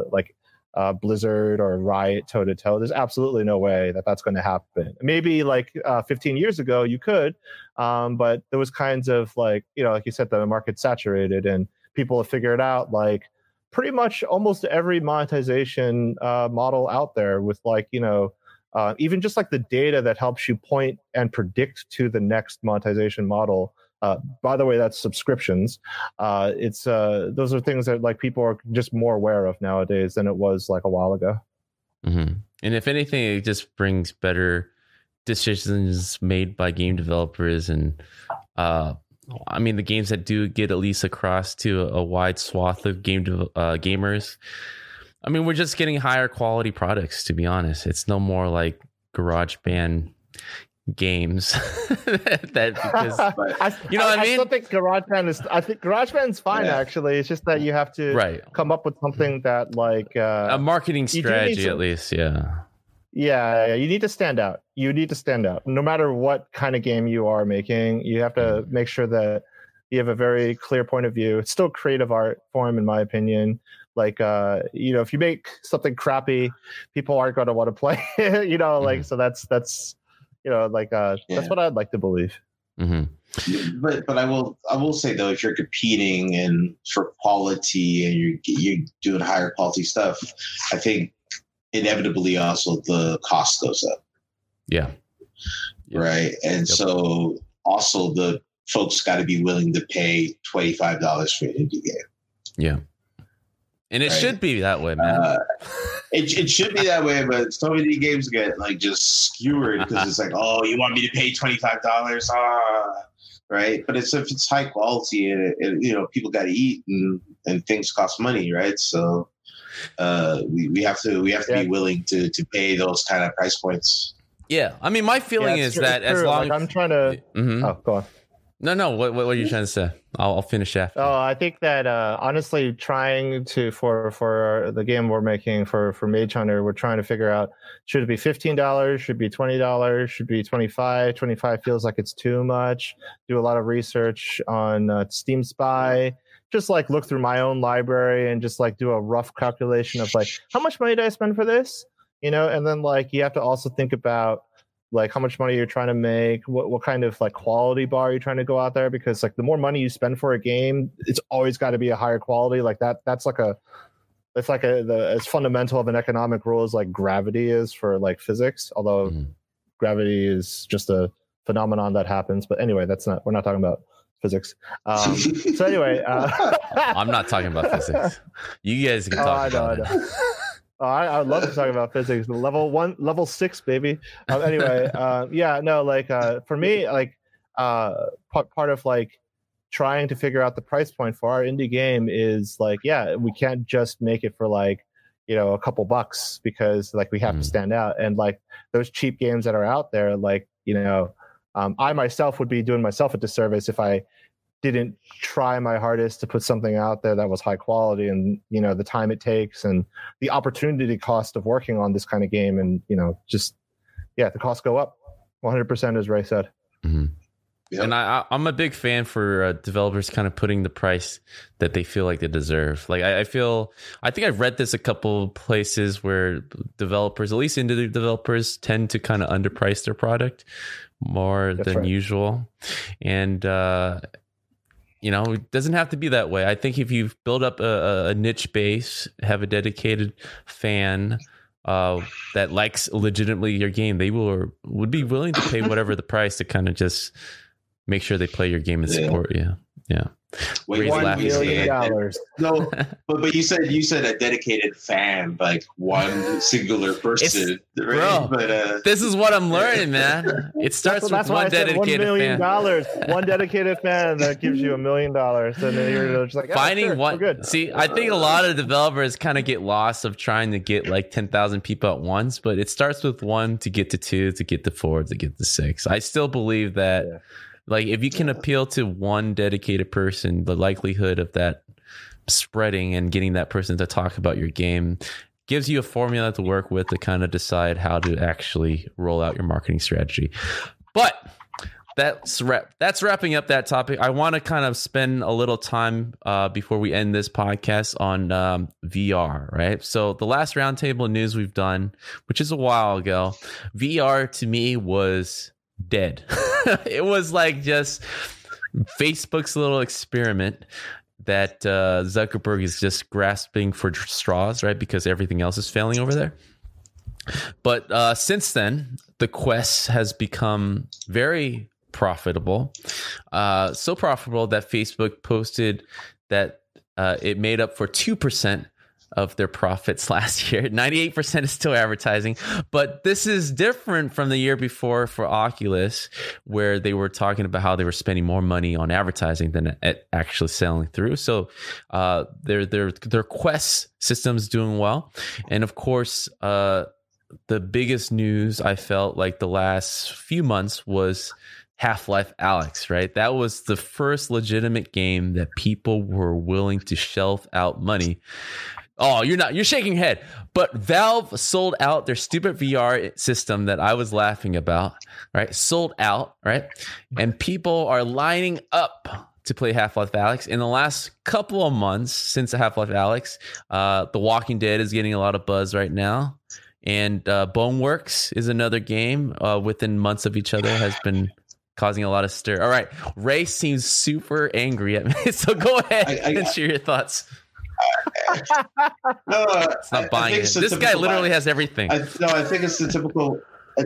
Blizzard or Riot toe to toe. There's absolutely no way that that's going to happen. Maybe like 15 years ago you could, but there was kinds of like, you know, like you said, the market's saturated and people have figured out like pretty much almost every monetization model out there with, like, you know, even just like the data that helps you point and predict to the next monetization model. By the way, that's subscriptions. It's those are things that like people are just more aware of nowadays than it was like a while ago. Mm-hmm. And if anything, it just brings better decisions made by game developers. And I mean, the games that do get at least across to a wide swath of gamers. I mean, we're just getting higher quality products, to be honest. It's no more like GarageBand games that, because you know what I mean? I still think GarageBand's fine, actually. It's just that you have to come up with something that like a marketing strategy at least. Yeah, you need to stand out. No matter what kind of game you are making, you have to make sure that you have a very clear point of view. It's still creative art form, in my opinion. Like, you know, if you make something crappy, people aren't going to want to play it, you know, like, so that's you know, like that's what I'd like to believe. Mm-hmm. But I will say though, if you're competing and for quality and you're doing higher quality stuff, I think inevitably also the cost goes up. Yeah. Right. And so also the folks got to be willing to pay $25 for an indie game. Yeah. And it should be that way, man. It should be that way, but so many games get like just skewered because it's like, oh, you want me to pay $25? Right? But if it's high quality and you know, people got to eat and things cost money, right? So we have to be willing to pay those kind of price points. Yeah, I mean, my feeling is that as long as I'm trying to, oh, go on. No. What are you trying to say? I'll finish after. Oh, I think that honestly, trying to for the game we're making for Mage Hunter, we're trying to figure out, should it be $15? Should it be $20? Should it be $25? $25 feels like it's too much. Do a lot of research on Steam Spy. Just like look through my own library and just like do a rough calculation of like, how much money did I spend for this? And then like you have to also think about like how much money you're trying to make, what kind of like quality bar you're trying to go out there, because like the more money you spend for a game, it's always got to be a higher quality. Like that's like as fundamental of an economic rule as like gravity is for like physics, although gravity is just a phenomenon that happens. But anyway, we're not talking about physics. So anyway, I'm not talking about physics. You guys can talk about it. I would love to talk about physics. Level 6, baby. Anyway, for me, like part of like trying to figure out the price point for our indie game is like, we can't just make it for like, a couple bucks, because like we have to stand out. And like those cheap games that are out there, like, I myself would be doing myself a disservice if I didn't try my hardest to put something out there that was high quality, and the time it takes and the opportunity cost of working on this kind of game, and the costs go up 100%, as Ray said. Mm-hmm. Yep. And I'm a big fan for developers kind of putting the price that they feel like they deserve. Like I think I've read this a couple places where developers, at least indie developers, tend to kind of underprice their product more than usual. And it doesn't have to be that way. I think if you've built up a niche base, have a dedicated fan that likes legitimately your game, they would be willing to pay whatever the price to kind of just make sure they play your game and support you. Yeah. Wait, $1 million. No, but you said a dedicated fan, like one singular person, right? Bro, this is what I'm learning, man. It starts with one dedicated $1 million. fan. One dedicated fan that gives you $1 million, and then you're just like, finding one. Good. See, I think a lot of developers kind of get lost of trying to get like 10,000 people at once, but it starts with 1 to get to 2 to get to 4 to get to 6. I still believe that. Yeah. Like if you can appeal to one dedicated person, the likelihood of that spreading and getting that person to talk about your game gives you a formula to work with to kind of decide how to actually roll out your marketing strategy. But that's wrapping up that topic. I want to kind of spend a little time before we end this podcast on VR, right? So the last roundtable news we've done, which is a while ago, VR to me was dead. It was like just Facebook's little experiment that Zuckerberg is just grasping for straws, right? Because everything else is failing over there. But since then, the Quest has become very profitable. So profitable that Facebook posted that it made up for 2% of their profits last year. 98% is still advertising, but this is different from the year before for Oculus, where they were talking about how they were spending more money on advertising than actually selling through. So their Quest system's doing well. And of course, the biggest news I felt like the last few months was Half-Life Alyx, right? That was the first legitimate game that people were willing to shelf out money. Oh, you're shaking your head. But Valve sold out their stupid VR system that I was laughing about, right? Sold out, right? And people are lining up to play Half-Life Alyx. In the last couple of months since Half-Life Alyx, The Walking Dead is getting a lot of buzz right now. And Boneworks is another game within months of each other has been causing a lot of stir. All right. Ray seems super angry at me. So go ahead and share your thoughts. It's not buying it. This guy literally has everything. I think it's the typical.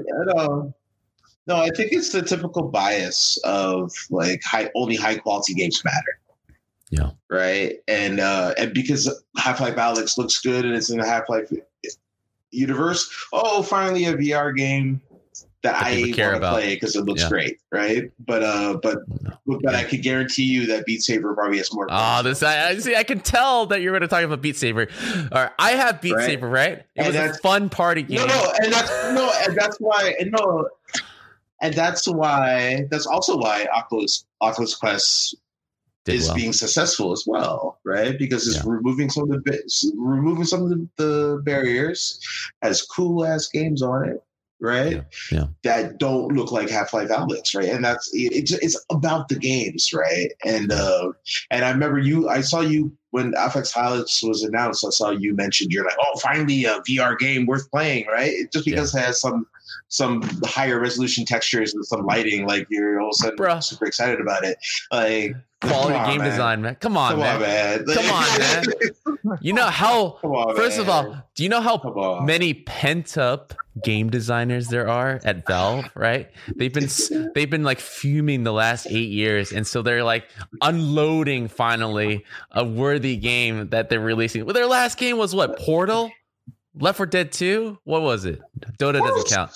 I think it's the typical bias of like only high quality games matter. Yeah. Right. And because Half-Life Alyx looks good and it's in the Half-Life universe. Oh, finally a VR game that I want to play because it looks great, right? But I could guarantee you that Beat Saber probably has more. I can tell that you're going to talk about Beat Saber. All right, I have Beat Saber, right? It was a fun party game. And that's why and that's also why Oculus Quest is being successful as well, right? Because it's removing some of the barriers, has cool ass games on it, right? That don't look like Half-Life Alyx, right? And it's about the games, right? And I remember I saw you when Half-Life Alyx was announced. I saw you mentioned, you're like, oh, finally a VR game worth playing, right? Just because it has some higher resolution textures and some lighting, like you're all of a sudden super excited about it. Like quality game design, man. Come on, man. You know how? First of all, do you know how many pent up game designers there are at Valve? Right? They've been like fuming the last 8 years, and so they're like unloading finally a worthy game that they're releasing. Well, their last game was what? Portal. Left 4 Dead 2? What was it? Dota doesn't count.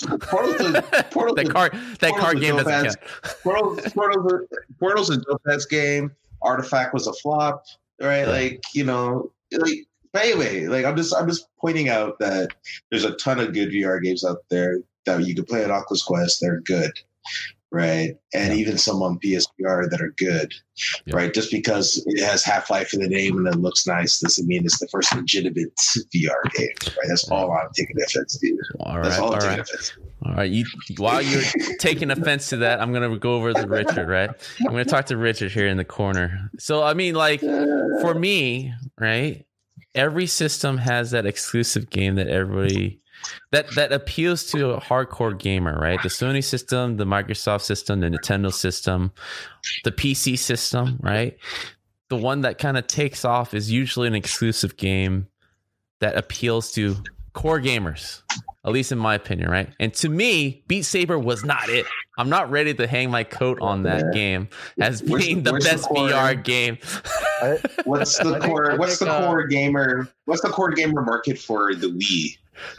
That card game doesn't count. Portal's a dope-ass game. Artifact was a flop, right? Like, you know, like, but anyway, like I'm just pointing out that there's a ton of good VR games out there that you can play on Oculus Quest. They're good, right? And even some on PSVR that are good, right? Just because it has Half-Life in the name and it looks nice doesn't mean it's the first legitimate VR game, right? That's all I'm taking offense to. All right. While you're taking offense to that, I'm going to go over to Richard, right? I'm going to talk to Richard here in the corner. So, I mean, like, for me, right, every system has that exclusive game that everybody... That appeals to a hardcore gamer, right? The Sony system, the Microsoft system, the Nintendo system, the PC system, right? The one that kind of takes off is usually an exclusive game that appeals to core gamers, at least in my opinion, right? And to me, Beat Saber was not it. I'm not ready to hang my coat on that game as being the best VR game. What's the core gamer market for the Wii?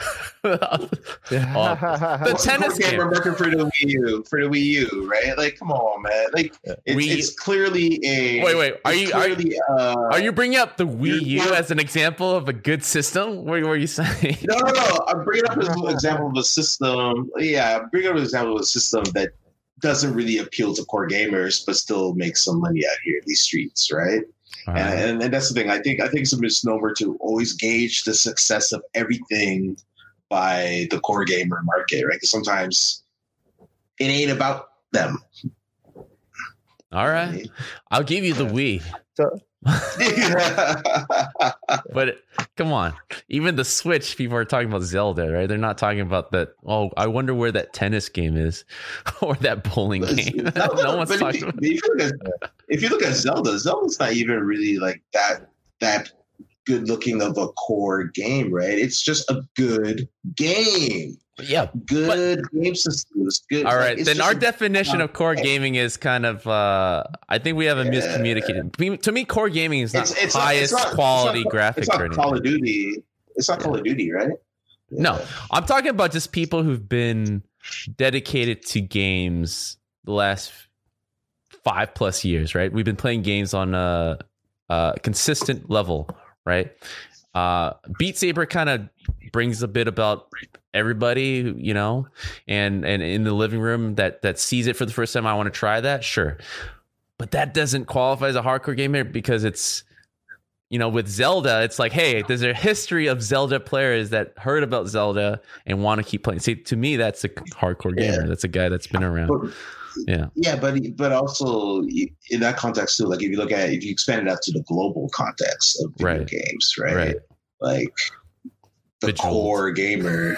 The tennis game working for the Wii U, right? Like, come on, man! Like, it's clearly a wait. Are you bringing up the Wii U as an example of a good system? What were you saying? No. I'm bringing up an example of a system. Yeah, I'm bringing up an example of a system that doesn't really appeal to core gamers, but still makes some money out here in these streets, right? And that's the thing. I think it's a misnomer to always gauge the success of everything by the core gamer market, right? Because sometimes it ain't about them. All right, I'll give you the Wii. But come on, even the Switch, people are talking about Zelda, right? They're not talking about that. Oh, I wonder where that tennis game is, or that bowling game. No one's talking about it. If you look at Zelda's not even really like that good looking of a core game, right? It's just a good game. Yeah, good game systems. Good. All right, then our definition of core gaming is kind of. I think we have a miscommunicated. To me, core gaming is not highest quality graphics. It's not Call of Duty. It's not Call of Duty, right? Yeah. No, I'm talking about just people who've been dedicated to games the last 5+ years. Right, we've been playing games on a consistent level. Right, Beat Saber kind of brings a bit about everybody, you know, and in the living room that sees it for the first time. I want to try that, sure, but that doesn't qualify as a hardcore gamer because it's, you know, with Zelda, it's like, hey, there's a history of Zelda players that heard about Zelda and want to keep playing. See, to me, that's a hardcore gamer. That's a guy that's been around. But also in that context too, like if you expand it out to the global context of video games, right? Like the core gamer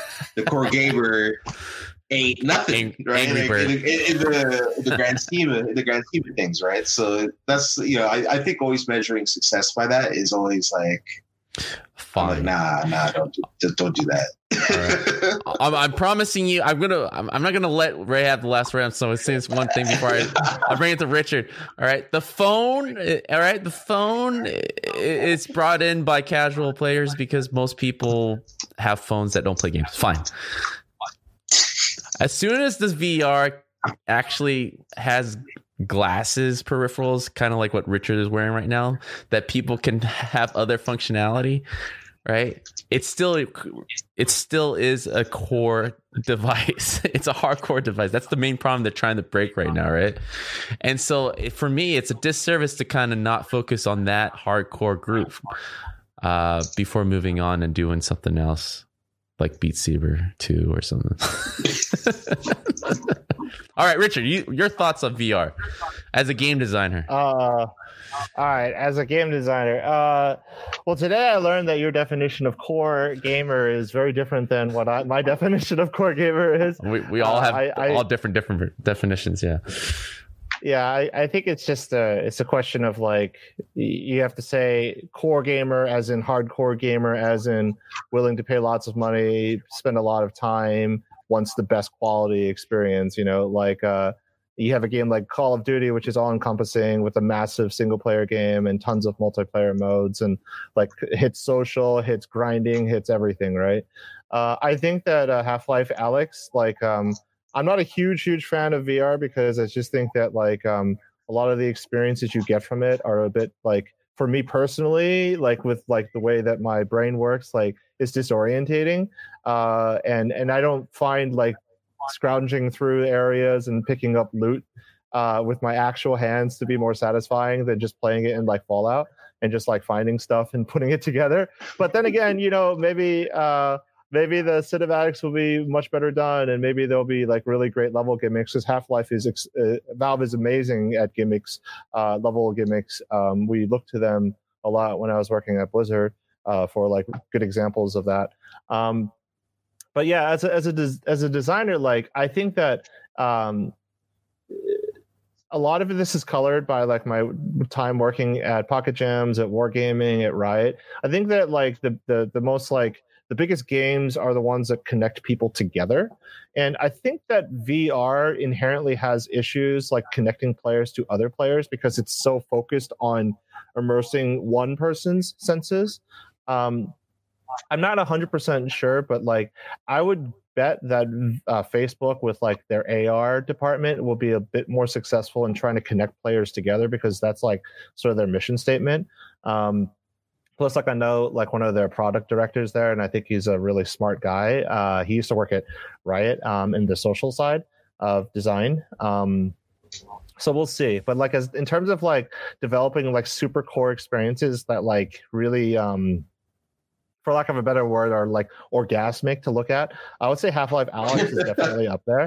ain't nothing, right? Like, in the grand scheme of things, right? So that's, you know, I think always measuring success by that is always like, fine. Like, nah, don't do that. All right. I'm promising you, I'm not gonna let Ray have the last round. So I'll say this one thing before I bring it to Richard. All right, the phone is brought in by casual players because most people have phones that don't play games. Fine. As soon as this VR actually has glasses, peripherals, kind of like what Richard is wearing right now, that people can have other functionality, right? it still is a core device. It's a hardcore device. That's the main problem they're trying to break right now, right? And so for me, it's a disservice to kind of not focus on that hardcore group before moving on and doing something else like Beat Saber 2 or something. All right, Richard, your thoughts on VR as a game designer. All right, as a game designer. Well, today I learned that your definition of core gamer is very different than what my definition of core gamer is. We all have all different definitions, yeah. Yeah, I think it's just it's a question of like you have to say core gamer as in hardcore gamer as in willing to pay lots of money, spend a lot of time, wants the best quality experience, you know, like you have a game like Call of Duty, which is all encompassing with a massive single player game and tons of multiplayer modes and like hits social, hits grinding, hits everything, right? I think that Half-Life Alyx, like I'm not a huge fan of VR because I just think that like a lot of the experiences you get from it are a bit like, for me personally, like with like the way that my brain works, like it's disorientating. And I don't find like scrounging through areas and picking up loot with my actual hands to be more satisfying than just playing it in like Fallout and just like finding stuff and putting it together. But then again, you know, maybe the cinematics will be much better done, and maybe there'll be like really great level gimmicks. Because Half-Life is Valve is amazing at gimmicks, level gimmicks. We looked to them a lot when I was working at Blizzard for like good examples of that. But yeah, as a designer, like I think that a lot of this is colored by like my time working at Pocket Gems, at Wargaming, at Riot. I think that like the most like the biggest games are the ones that connect people together. And I think that VR inherently has issues like connecting players to other players because it's so focused on immersing one person's senses. I'm not 100% sure, but like I would bet that Facebook with like their AR department will be a bit more successful in trying to connect players together because that's like sort of their mission statement. Plus, like I know like one of their product directors there, and I think he's a really smart guy. He used to work at Riot in the social side of design. So we'll see. But like as in terms of like developing like super core experiences that like really for lack of a better word, are like orgasmic to look at, I would say Half-Life Alyx is definitely up there.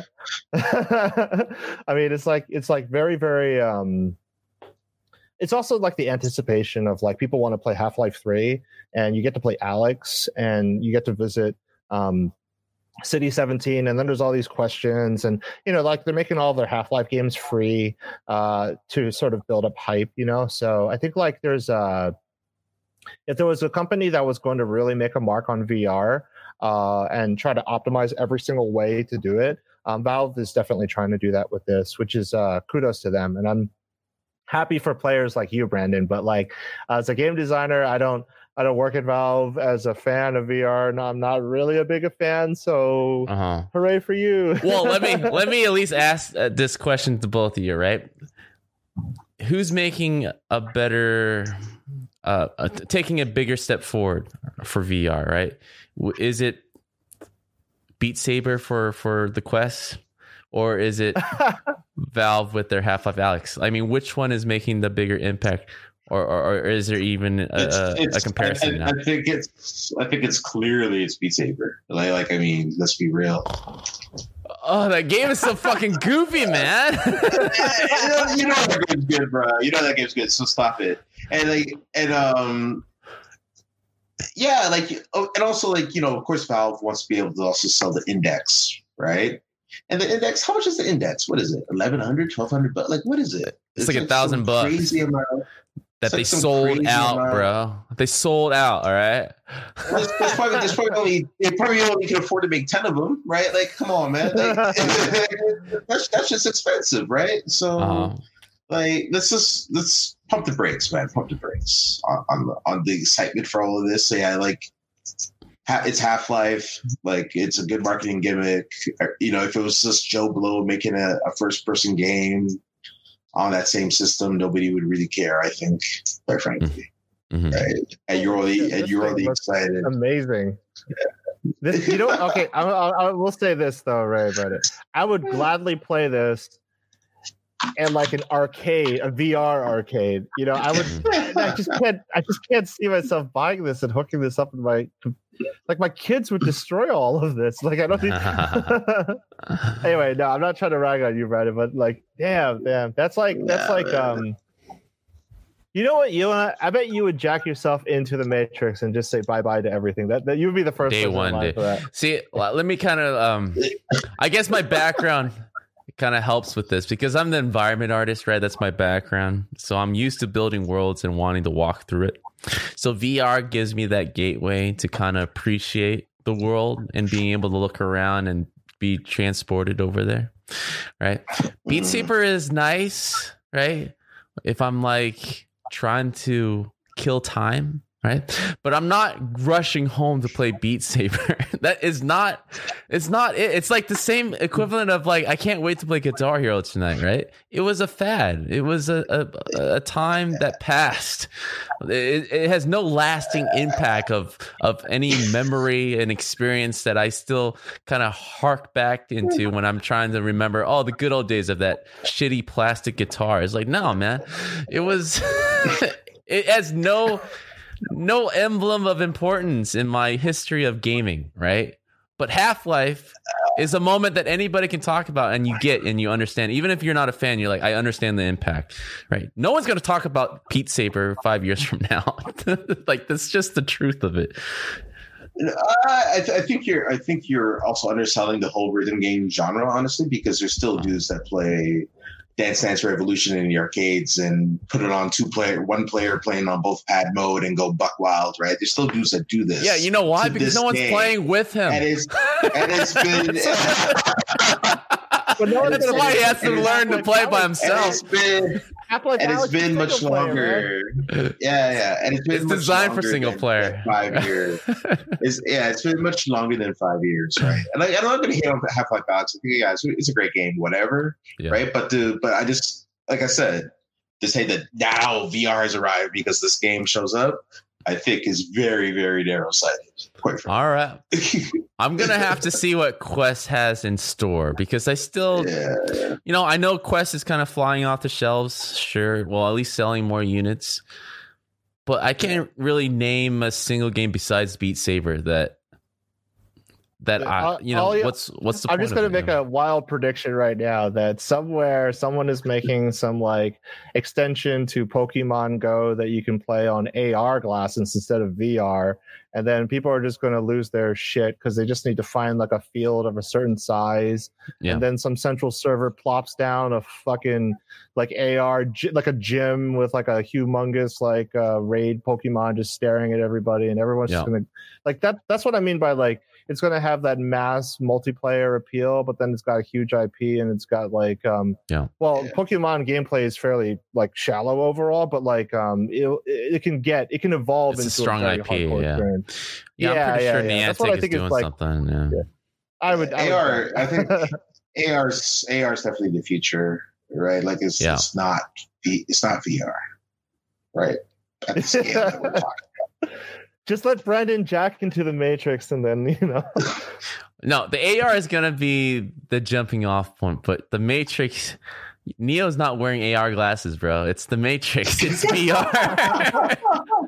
I mean, it's like very, very it's also like the anticipation of like people want to play Half-Life 3 and you get to play Alyx and you get to visit City 17, and then there's all these questions, and you know, like they're making all their Half-Life games free to sort of build up hype, you know. So I think like there's if there was a company that was going to really make a mark on VR and try to optimize every single way to do it, Valve is definitely trying to do that with this, which is kudos to them. And I'm happy for players like you, Brandon. But like as a game designer, I don't work at Valve. As a fan of VR, no, I'm not really a big a fan. So hooray for you. Well, let me at least ask this question to both of you, right? Who's making a better taking a bigger step forward for VR, right? Is it Beat Saber for the Quest, or is it Valve with their Half-Life Alyx? I mean, which one is making the bigger impact, or is there even a comparison? I think it's clearly Beat Saber. Like I mean, let's be real. Oh, that game is so fucking goofy, man. you know that game's good, bro. You know that game's good. So stop it. And yeah, like, and also like, you know, of course, Valve wants to be able to also sell the Index, right? And the Index, how much is the Index? What is it? $1,100, $1,200? But like, what is it? It's like $1,000 crazy amount. That they sold out, bro. They sold out. All right. They probably only can afford to make 10 of them, right? Like, come on, man. Like, that's just expensive, right? So, like, let's pump the brakes, man. Pump the brakes on the excitement for all of this. So, yeah, like, it's Half-Life. Like, it's a good marketing gimmick. You know, if it was just Joe Blow making a first-person game on that same system, nobody would really care, I think, quite frankly. right? And you're really excited. Amazing. This, okay. I will say this though, Ray, about it. I would gladly play this in like an arcade, a VR arcade. I would. I just can't see myself buying this and hooking this up in my. Like my kids would destroy all of this. Like I don't think. Anyway, no, I'm not trying to rag on you, Brandon, but like, damn, that's like. You know what? I bet you would jack yourself into the Matrix and just say bye-bye to everything. That you would be the first day one. For that. See, let me kind of. I guess my background kind of helps with this because I'm the environment artist, right? That's my background, so I'm used to building worlds and wanting to walk through it. So VR gives me that gateway to kind of appreciate the world and being able to look around and be transported over there, right? Beat Saber is nice, right? If I'm like trying to kill time, right? But I'm not rushing home to play Beat Saber. That is not, it's not it. It's like the same equivalent of like, I can't wait to play Guitar Hero tonight, right? It was a fad. It was a time that passed. It has no lasting impact of any memory and experience that I still kind of hark back into when I'm trying to remember, the good old days of that shitty plastic guitar. It's like, no, man, it was, it has no emblem of importance in my history of gaming, right? But Half-Life is a moment that anybody can talk about and you get and you understand. Even if you're not a fan, you're like, I understand the impact, right? No one's going to talk about Beat Saber 5 years from now. Like, that's just the truth of it. I think you're also underselling the whole rhythm game genre, honestly, because there's still dudes that play Dance Dance Revolution in the arcades and put it on one player playing on both pad mode and go buck wild, right? There's still dudes that do this. Yeah, you know why? Because no one's playing with him. And it's been... That's why he has to learn to play by himself. It's been much longer. Yeah. And it's designed for single player. 5 years. It's been much longer than 5 years, right? And like, I'm not going to hate on Half-Life Alyx. I think, it's a great game, whatever, right? But I just, like I said, to say that now VR has arrived because this game shows up, I think is very, very narrow-sighted. Quite frankly. All right. I'm going to have to see what Quest has in store because I still, I know Quest is kind of flying off the shelves. Sure. Well, at least selling more units. But I can't really name a single game besides Beat Saber what's the point? I'm just going to make a wild prediction right now that somewhere someone is making some like extension to Pokemon Go that you can play on AR glasses instead of VR. And then people are just going to lose their shit because they just need to find like a field of a certain size. Yeah. And then some central server plops down a fucking like AR, like a gym with like a humongous like raid Pokemon just staring at everybody. And everyone's just going to like that. That's what I mean by like, it's going to have that mass multiplayer appeal, but then it's got a huge IP and it's got like, Pokemon gameplay is fairly like shallow overall, but like it can evolve into a strong IP. Experience. I'm pretty sure Niantic is doing something. Yeah. I think AR's definitely the future, right? Like it's not VR, right? At the scale that we're talking about. Just let Brandon jack into the Matrix and then, No, the AR is going to be the jumping off point, but the Matrix, Neo's not wearing AR glasses, bro. It's the Matrix. It's VR.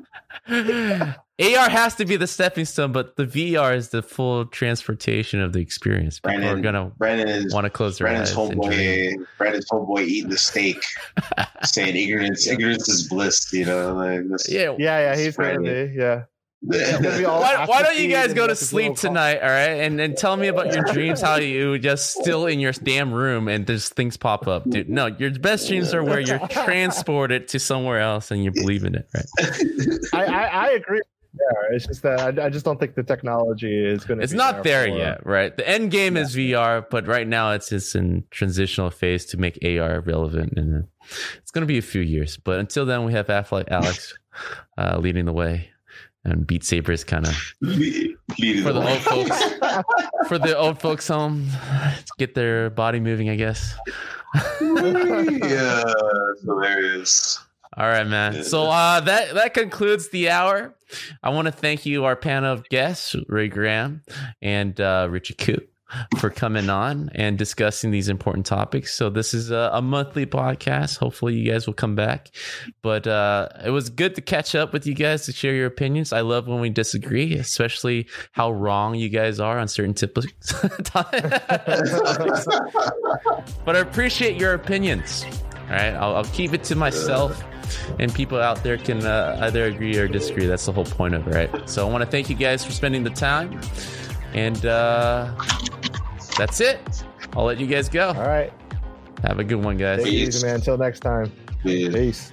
AR has to be the stepping stone, but the VR is the full transportation of the experience. People are going to want to close their eyes. Brandon's homeboy eating the steak, saying ignorance is bliss, He's going to be, Why don't you guys go to sleep tonight, all right? And tell me about your dreams, how you just still in your damn room and just things pop up, dude. No, your best dreams are where you're transported to somewhere else and you believe in it, right? I agree. Yeah, it's just that I just don't think the technology is going to. It's not there yet, right? The end game is VR, but right now it's just in transitional phase to make AR relevant, and it's going to be a few years. But until then, we have Half-Life Alyx leading the way. And Beat Saber is kind of for the old folks. For the old folks home, to get their body moving, I guess. Yeah, that's hilarious. All right, man. So that concludes the hour. I want to thank you, our panel of guests, Ray Graham and Richard Koo, for coming on and discussing these important topics. So this is a monthly podcast. Hopefully you guys will come back. But it was good to catch up with you guys, to share your opinions. I love when we disagree, especially how wrong you guys are on certain topics. But I appreciate your opinions. All right, I'll keep it to myself, and people out there can either agree or disagree. That's the whole point of it, right? So I want to thank you guys for spending the time, and that's it. I'll let you guys go. All right. Have a good one, guys. Take it easy, man. Until next time. Peace.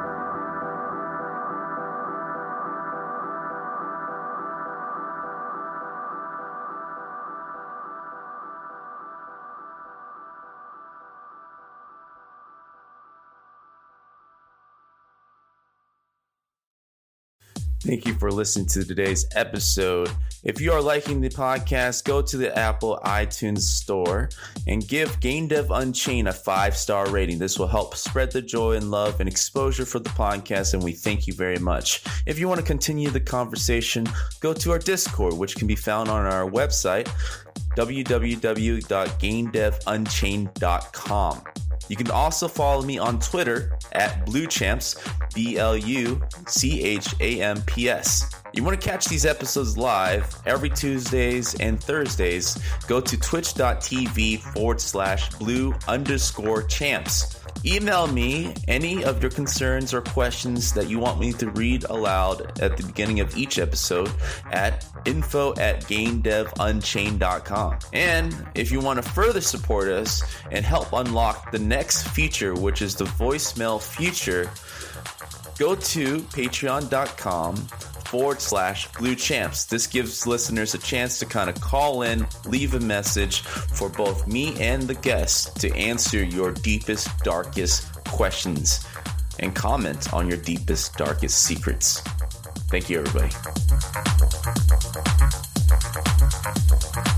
Thank you for listening to today's episode. If you are liking the podcast, go to the Apple iTunes store and give Game Dev Unchained a 5-star rating. This will help spread the joy and love and exposure for the podcast, and we thank you very much. If you want to continue the conversation, go to our Discord, which can be found on our website, www.gamedevunchained.com. You can also follow me on Twitter at BlueChamps, BlueChamps. You want to catch these episodes live every Tuesdays and Thursdays, go to twitch.tv/blue_champs. Email me any of your concerns or questions that you want me to read aloud at the beginning of each episode at info@gamedevunchained.com. And if you want to further support us and help unlock the next feature, which is the voicemail feature, go to patreon.com/BlueChamps. This gives listeners a chance to kind of call in, leave a message for both me and the guests to answer your deepest, darkest questions and comment on your deepest, darkest secrets. Thank you, everybody.